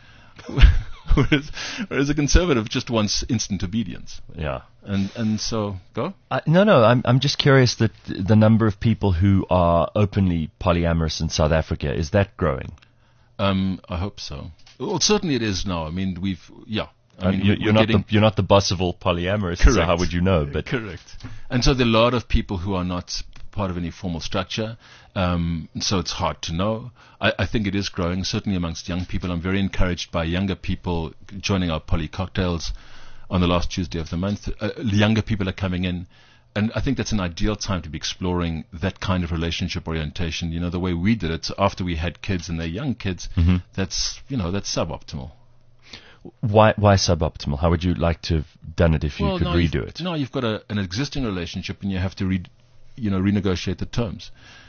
whereas, whereas a conservative just wants instant obedience. Yeah. And and so go. Uh, no, no. I'm I'm just curious that the number of people who are openly polyamorous in South Africa, is that growing? Um, I hope so. Well, certainly it is now. I mean, we've yeah. I mean, you, we're you're not getting- the you're not the boss of all polyamorous. So Correct. how would you know? But Correct. And so there are a lot of people who are not part of any formal structure, um, so it's hard to know. I, I think it is growing, certainly amongst young people. I'm very encouraged by younger people joining our Poly Cocktails on the last Tuesday of the month. Uh, younger people are coming in, and I think that's an ideal time to be exploring that kind of relationship orientation. You know, the way we did it after we had kids and they're young kids, Mhm. that's, you know, that's suboptimal. why why suboptimal? How would you like to have done it if you Well, could no, redo you've- it? No, you've got a, an existing relationship and you have to re, you know, renegotiate the terms.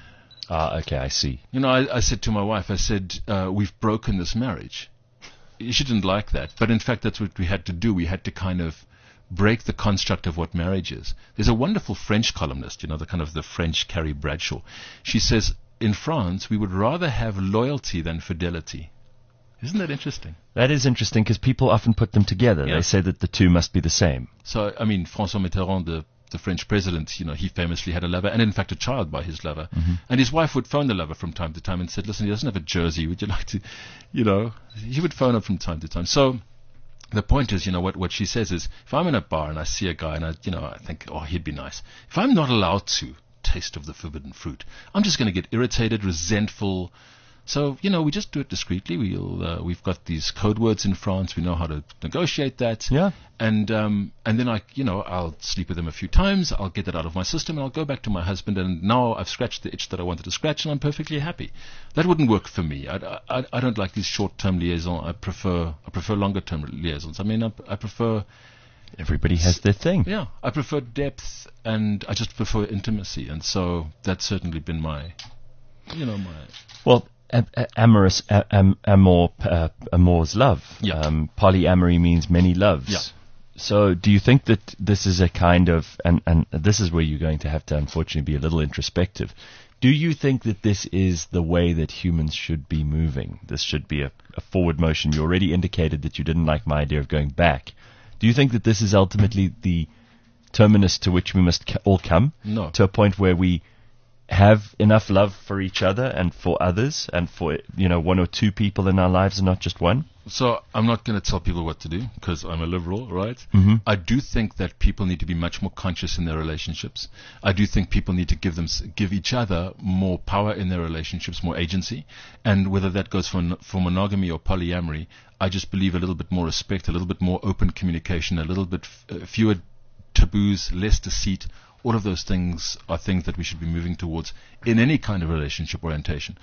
Ah, okay, I see. You know, I, I said to my wife, I said, uh, we've broken this marriage. She didn't like that, but in fact that's what we had to do. We had to kind of break the construct of what marriage is. There's a wonderful French columnist, you know, the kind of the French Carrie Bradshaw. She says, in France, we would rather have loyalty than fidelity. Isn't that interesting? That is interesting because people often put them together. Yeah. They say that the two must be the same. So, I mean, François Mitterrand, the, the French president, you know, he famously had a lover, and in fact a child by his lover. Mm-hmm. And his wife would phone the lover from time to time and said, listen, he doesn't have a jersey. Would you like to, you know, he would phone up from time to time. So the point is, you know, what, what she says is, if I'm in a bar and I see a guy and I, you know, I think, oh, he'd be nice. If I'm not allowed to taste of the forbidden fruit, I'm just going to get irritated, resentful. So, you know, we just do it discreetly. We'll, uh, we've got these code words in France. We know how to negotiate that. Yeah. And, um, and then I, you know, I'll sleep with him a few times. I'll get that out of my system and I'll go back to my husband. And now I've scratched the itch that I wanted to scratch and I'm perfectly happy. That wouldn't work for me. I, I, I don't like these short-term liaisons. I prefer, I prefer longer-term liaisons. I mean, I, I prefer, Everybody has their thing. yeah, I prefer depth and I just prefer intimacy. And so that's certainly been my, you know, my, Well, am- am- amorous, a- am- amor, uh, amor's love. Yeah. Um, polyamory means many loves. Yeah. So do you think that this is a kind of, and, and this is where you're going to have to unfortunately be a little introspective. Do you think that this is the way that humans should be moving? This should be a, a forward motion. You already indicated that you didn't like my idea of going back. Do you think that this is ultimately the terminus to which we must ca- all come? No. To a point where we have enough love for each other and for others and for, you know, one or two people in our lives and not just one? So I'm not going to tell people what to do because I'm a liberal, right? Mhm. I do think that people need to be much more conscious in their relationships. I do think people need to give them, give each other more power in their relationships, more agency. And whether that goes for, for monogamy or polyamory, I just believe a little bit more respect, a little bit more open communication, a little bit f- uh, fewer taboos, less deceit. All of those things are things that we should be moving towards in any kind of relationship orientation.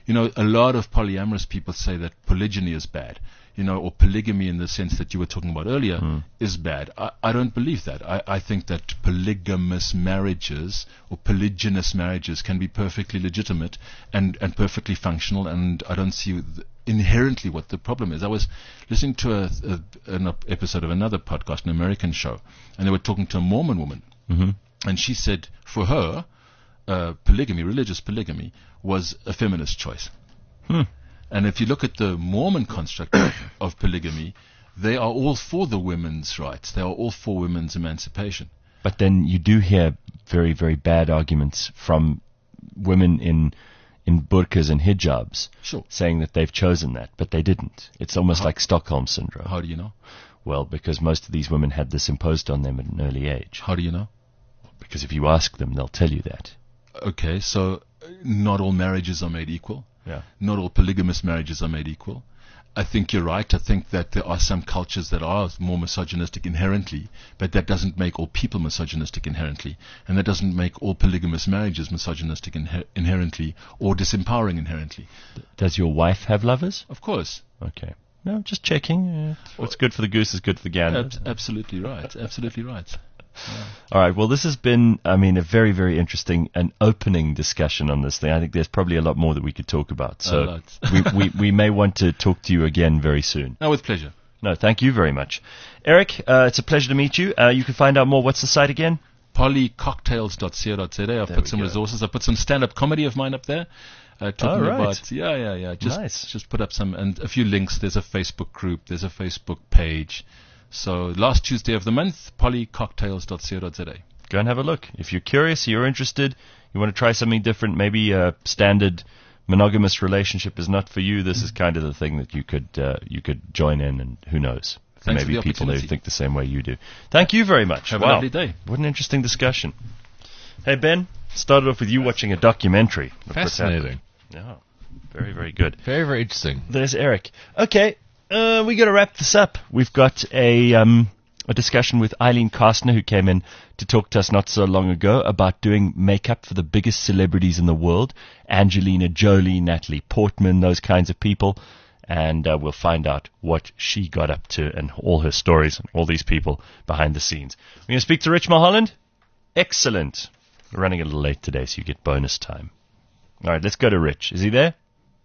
You know, a lot of polyamorous people say that polygyny is bad, you know, or polygamy in the sense that you were talking about earlier Mm. is bad. I, I don't believe that. I, I think that polygamous marriages or polygynous marriages can be perfectly legitimate and, and perfectly functional, and I don't see th- inherently what the problem is. I was listening to a, a, an ep- episode of another podcast, an American show, and they were talking to a Mormon woman, Mm-hmm. and she said for her, uh, polygamy, religious polygamy, was a feminist choice. Hmm. And if you look at the Mormon construct of, of polygamy, they are all for the women's rights. They are all for women's emancipation. But then you do hear very, very bad arguments from women in in burqas and hijabs Sure. saying that they've chosen that, but they didn't. It's almost How- like Stockholm Syndrome. How do you know? Well, because most of these women had this imposed on them at an early age. How do you know? Because if you ask them, they'll tell you that. Okay, so uh, not all marriages are made equal. Yeah. Not all polygamous marriages are made equal. I think you're right. I think that there are some cultures that are more misogynistic inherently, but that doesn't make all people misogynistic inherently, and that doesn't make all polygamous marriages misogynistic inher- inherently or disempowering inherently. Does your wife have lovers? Of course. Okay. No, just checking. Uh, what's good for the goose is good for the gander. Ab- absolutely right. Absolutely right. All right. Well, this has been, I mean, a very, very interesting and opening discussion on this thing. I think there's probably a lot more that we could talk about. A So lot. we, we, we may want to talk to you again very soon. No, with pleasure. No, thank you very much. Eric, uh, it's a pleasure to meet you. Uh, you can find out more. What's the site again? polycocktails dot co dot za. I've There put we some go. resources. I've put some stand-up comedy of mine up there. Uh, talking Oh, right. about yeah, yeah, yeah. Just Nice. just put up some and a few links. There's a Facebook group. There's a Facebook page. So last Tuesday of the month, polycocktails dot co dot za. Go and have a look. If you're curious, you're interested, you want to try something different, maybe a standard monogamous relationship is not for you, this is kind of the thing that you could uh, you could join in, and who knows. Thanks for maybe the people who opportunity. think the same way you do. Thank you very much. Have wow. a lovely day. What an interesting discussion. Hey, Ben, started off with you watching a documentary. of what's Fascinating. happening. Yeah, very, very good. Very, very interesting. There's Eric. Okay, uh, we got to wrap this up. We've got a um, a discussion with Eileen Kastner, who came in to talk to us not so long ago about doing makeup for the biggest celebrities in the world, Angelina Jolie, Natalie Portman, those kinds of people. And uh, we'll find out what she got up to and all her stories and all these people behind the scenes. We're going to speak to Rich Mulholland. Excellent. We're running a little late today, so you get bonus time. All right, let's go to Rich. Is he there?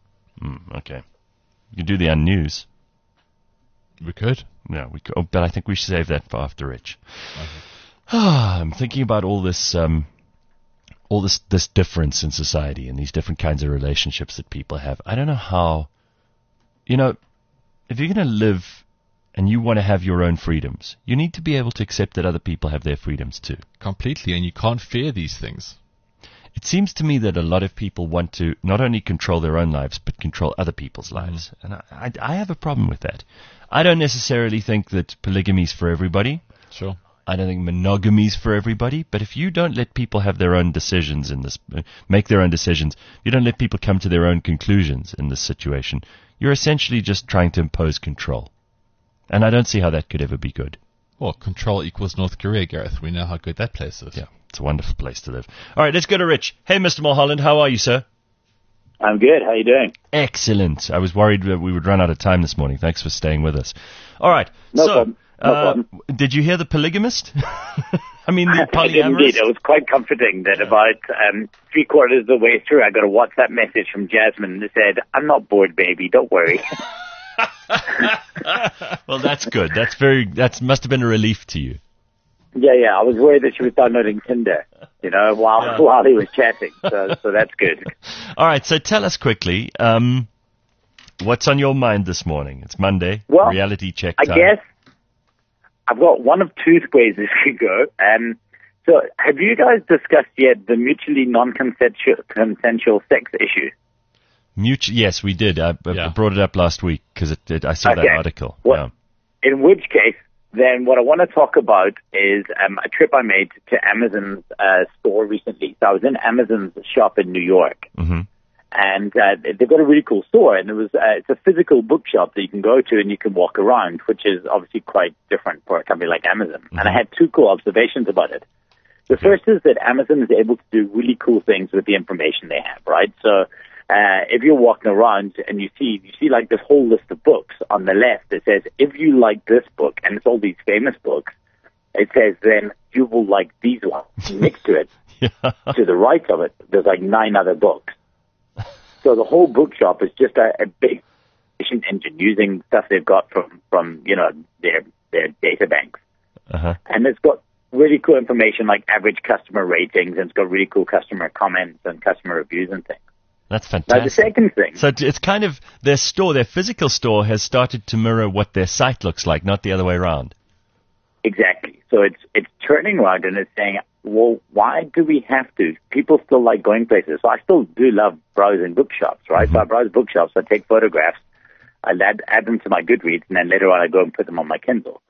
Mm, okay. You can do the unnews. We could. Yeah, we could, oh, but I think we should save that for after Rich. I'm thinking about all this, um, all this, this difference in society and these different kinds of relationships that people have. I don't know how, you know, if you're going to live and you want to have your own freedoms, you need to be able to accept that other people have their freedoms too. Completely, and you can't fear these things. It seems to me that a lot of people want to not only control their own lives, but control other people's lives. And I, I, I have a problem with that. I don't necessarily think that polygamy is for everybody. Sure. I don't think monogamy is for everybody. But if you don't let people have their own decisions in this, uh, make their own decisions, you don't let people come to their own conclusions in this situation, you're essentially just trying to impose control. And I don't see how that could ever be good. Well, control equals North Korea, Gareth. We know how good that place is. Yeah, it's a wonderful place to live. All right, let's go to Rich. Hey, Mister Mulholland, how are you, sir? I'm good. How you doing? Excellent. I was worried that we would run out of time this morning. Thanks for staying with us. All right. No so, problem. No uh, problem. Did you hear the polygamist? I mean, the I did indeed. polyamorous? It was quite comforting that about um, three quarters of the way through, I got a WhatsApp message from Jasmine that said, "I'm not bored, baby. Don't worry." Well, that's good. That's very. That must have been a relief to you. Yeah, yeah. I was worried that she was downloading Tinder, you know, while Yeah. while he was chatting. So, so that's good. All right. So tell us quickly, um, what's on your mind this morning? It's Monday. Well, reality check I time. guess I've got one of two ways this could go. Um, so, have you guys discussed yet the mutually non-consensual consensual sex issue? Mutu- yes, we did. I, I Yeah. brought it up last week because it, it, I saw that Okay. article. Well, in which case, then what I want to talk about is um, a trip I made to Amazon's uh, store recently. So I was in Amazon's shop in New York, Yeah. hmm and uh, they've got a really cool store. And it was uh, it's a physical bookshop that you can go to and you can walk around, which is obviously quite different for a company like Amazon. And I had two cool observations about it. The first is that Amazon is able to do really cool things with the information they have, right? So uh, if you're walking around and you see, you see like this whole list of books on the left that says, if you like this book, and it's all these famous books, it says then you will like these ones. Next to it, Yeah. to the right of it, there's like nine other books. So the whole bookshop is just a, a big engine using stuff they've got from, from you know, their their data banks. Uh-huh. And it's got really cool information like average customer ratings, and it's got really cool customer comments and customer reviews and things. That's Now, fantastic. the second thing, So t- it's kind of their store, their physical store has started to mirror what their site looks like, not the other way around. exactly. So it's it's turning around and it's saying, well, why do we have to? People still like going places. So I still do love browsing bookshops, right? Mm-hmm. So I browse bookshops, I take photographs, I add, add them to my Goodreads, and then later on I go and put them on my Kindle.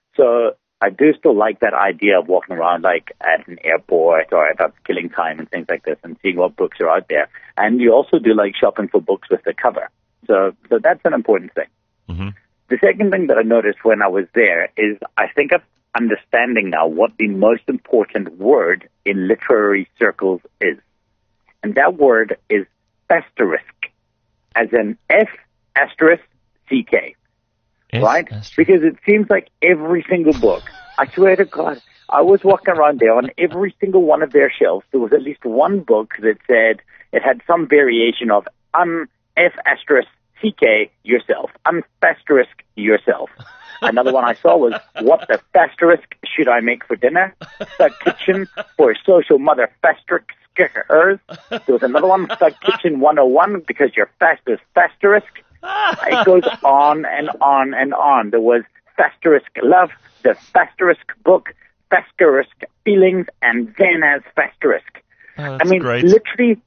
So I do still like that idea of walking around like at an airport or at killing time and things like this and seeing what books are out there. And you also do like shopping for books with the cover. So, so that's an important thing. Mm-hmm. The second thing that I noticed when I was there is I think I'm understanding now what the most important word in literary circles is. And that word is asterisk, as in F asterisk C K. Yes, Right? that's true. Because it seems like every single book, I swear to God, I was walking around there on every single one of their shelves. There was at least one book that said it had some variation of um F asterisk C K yourself, um asterisk yourself. Another one I saw was, what the asterisk should I make for dinner? The kitchen for a social mother asterisk. There was another one, the kitchen one oh one, because your fast is asterisk. It goes on and on and on. There was asterisk love, the asterisk book, asterisk feelings, and then as asterisk. Oh, I that's mean, great. literally,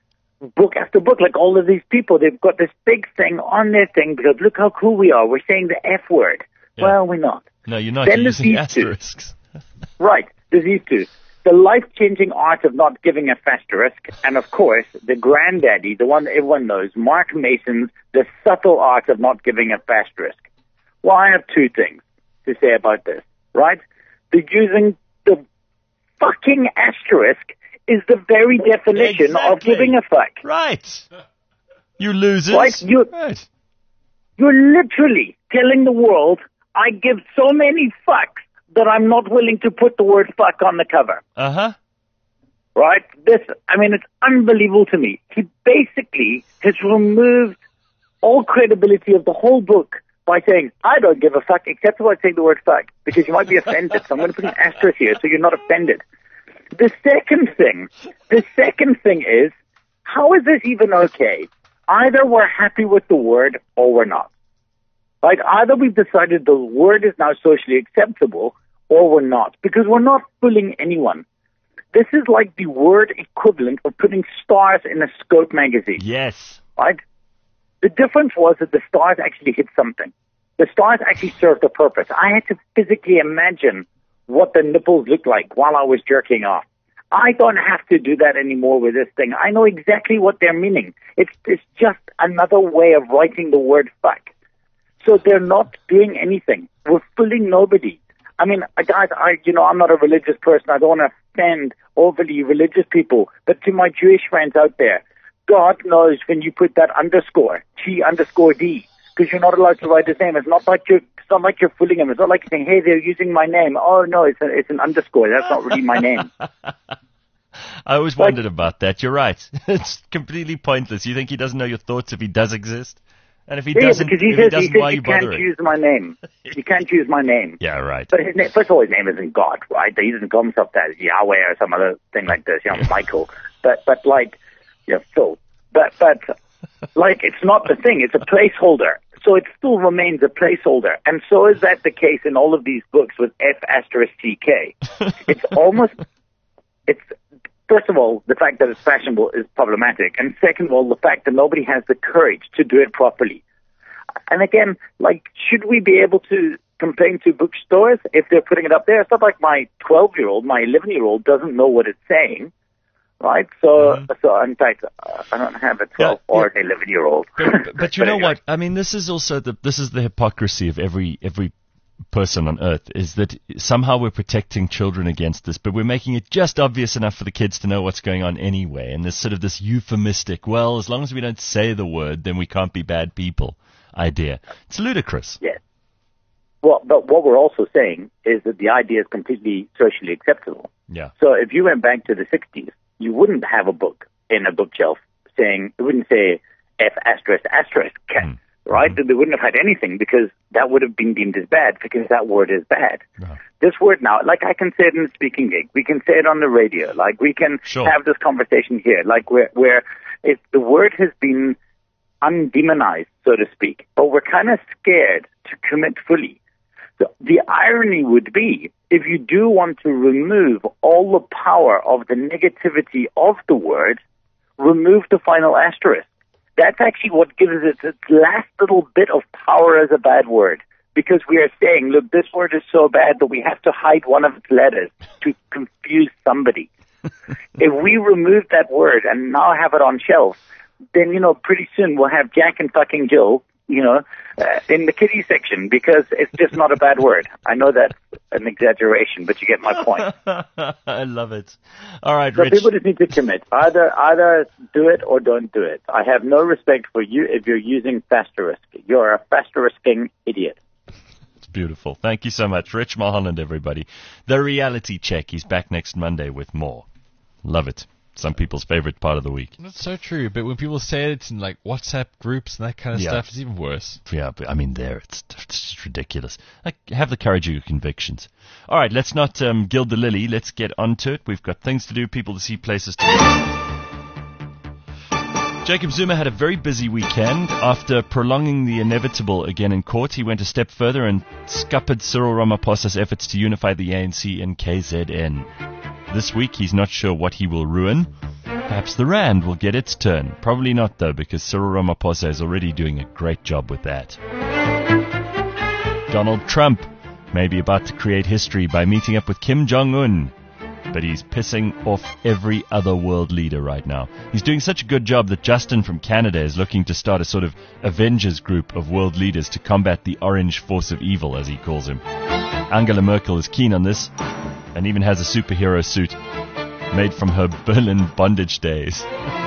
book after book, like all of these people, they've got this big thing on their thing because look how cool we are. We're saying the F word. Yeah. Well, we're not. No, you're not. Then You're there's using these two. asterisks. Right, there's these two. The life-changing art of not giving a asterisk, and of course, the granddaddy, the one that everyone knows, Mark Mason's The Subtle Art of Not Giving a Asterisk. Well, I have two things to say about this, right? The using the fucking asterisk is the very definition of Exactly. giving a fuck. Right. You losers. Right, you- Right. You're literally telling the world, I give so many fucks that I'm not willing to put the word fuck on the cover. Uh-huh. Right? This, I mean, it's unbelievable to me. He basically has removed all credibility of the whole book by saying, I don't give a fuck except if I say the word fuck, because you might be offended. So I'm going to put an asterisk here so you're not offended. The second thing, the second thing is, how is this even okay? Either we're happy with the word or we're not. Right? Either we've decided the word is now socially acceptable or we're not, because we're not fooling anyone. This is like the word equivalent of putting stars in a Scope magazine. Yes. Right? The difference was that the stars actually hit something. The stars actually served a purpose. I had to physically imagine what the nipples looked like while I was jerking off. I don't have to do that anymore with this thing. I know exactly what they're meaning. It's, it's just another way of writing the word fuck. So they're not doing anything. We're fooling nobody. I mean, guys, I, you know, I'm not a religious person. I don't want to offend overly religious people. But to my Jewish friends out there, God knows when you put that underscore, T underscore D, because you're not allowed to write his name. It's not like you're, it's not like you're fooling him. It's not like saying, hey, they're using my name. Oh, no, it's, a, it's an underscore. That's not really my name. I always wondered about that. You're right. It's completely pointless. You think he doesn't know your thoughts if he does exist? And if he Yeah, doesn't, because he if says, he doesn't, he says why are you you can't bothering? use my name. You can't use my name. Yeah, right. But his name, first of all, his name isn't God, right? He doesn't call himself that Yahweh or some other thing like this, you know, Michael. But, but like, yeah, Phil. But, but, like, it's not the thing. It's a placeholder. So it still remains a placeholder. And so is that the case in all of these books with F asterisk T K. It's almost, it's, first of all, the fact that it's fashionable is problematic. And second of all, the fact that nobody has the courage to do it properly. And again, like, should we be able to complain to bookstores if they're putting it up there? It's not like my twelve-year-old, my eleven-year-old doesn't know what it's saying, right? So, mm-hmm. so in fact, uh, I don't have a twelve yeah, or yeah. an eleven-year-old. But, but, but you but know anyway. what? I mean, this is also the this is the hypocrisy of every every person on earth is that somehow we're protecting children against this, but we're making it just obvious enough for the kids to know what's going on anyway. And there's sort of this euphemistic, well, as long as we don't say the word, then we can't be bad people idea. It's ludicrous. Yes. Well, but what we're also saying is that the idea is completely socially acceptable. Yeah. So if you went back to the sixties, you wouldn't have a book in a bookshelf saying, it wouldn't say F asterisk asterisk, mm. right? Mm-hmm. They wouldn't have had anything because that would have been deemed as bad because that word is bad. Yeah. This word now, like I can say it in the speaking gig, we can say it on the radio, like we can sure. have this conversation here, like where, where if the word has been undemonized, so to speak, but we're kind of scared to commit fully. So the irony would be if you do want to remove all the power of the negativity of the word, remove the final asterisk. That's actually what gives it its last little bit of power as a bad word. Because we are saying, look, this word is so bad that we have to hide one of its letters to confuse somebody. If we remove that word and now have it on shelves, then, you know, pretty soon we'll have Jack and fucking Jill, you know, uh, in the kiddie section because it's just not a bad word. I know that's an exaggeration, but you get my point. I love it. All right, so Rich. People just need to commit. Either either do it or don't do it. I have no respect for you if you're using fasterisk. You're a fasterisking idiot. It's beautiful. Thank you so much. Rich Mulholland, everybody. The Reality Check. He's back next Monday with more. Love it. Some people's favorite part of the week. That's so true, but when people say it in like WhatsApp groups and that kind of yeah. stuff, it's even worse. Yeah, but I mean, there, it's, it's just ridiculous. Like, have the courage of your convictions. All right, let's not um, gild the lily. Let's get on to it. We've got things to do, people to see, places to go. Jacob Zuma had a very busy weekend. After prolonging the inevitable again in court, he went a step further and scuppered Cyril Ramaphosa's efforts to unify the A N C in K Z N. This week, he's not sure what he will ruin. Perhaps the Rand will get its turn. Probably not, though, because Cyril Ramaphosa is already doing a great job with that. Donald Trump may be about to create history by meeting up with Kim Jong-un, but he's pissing off every other world leader right now. He's doing such a good job that Justin from Canada is looking to start a sort of Avengers group of world leaders to combat the orange force of evil, as he calls him. Angela Merkel is keen on this, and even has a superhero suit made from her Berlin bondage days.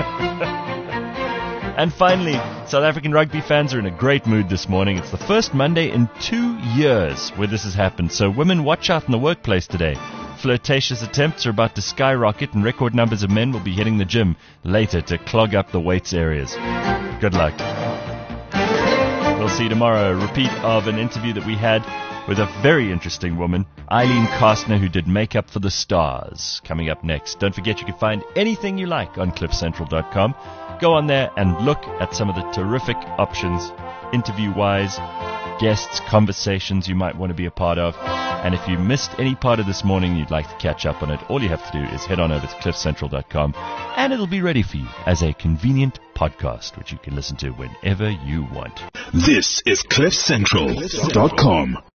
And finally, South African rugby fans are in a great mood this morning. It's the first Monday in two years where this has happened, so women, watch out in the workplace today. Flirtatious attempts are about to skyrocket, and record numbers of men will be hitting the gym later to clog up the weights areas. Good luck. We'll see you tomorrow. A repeat of an interview that we had with a very interesting woman, Eileen Kastner, who did Makeup for the Stars, coming up next. Don't forget you can find anything you like on cliff central dot com. Go on there and look at some of the terrific options, interview-wise, guests, conversations you might want to be a part of. And if you missed any part of this morning, you'd like to catch up on it, all you have to do is head on over to cliff central dot com, and it'll be ready for you as a convenient podcast, which you can listen to whenever you want. This is cliff central dot com.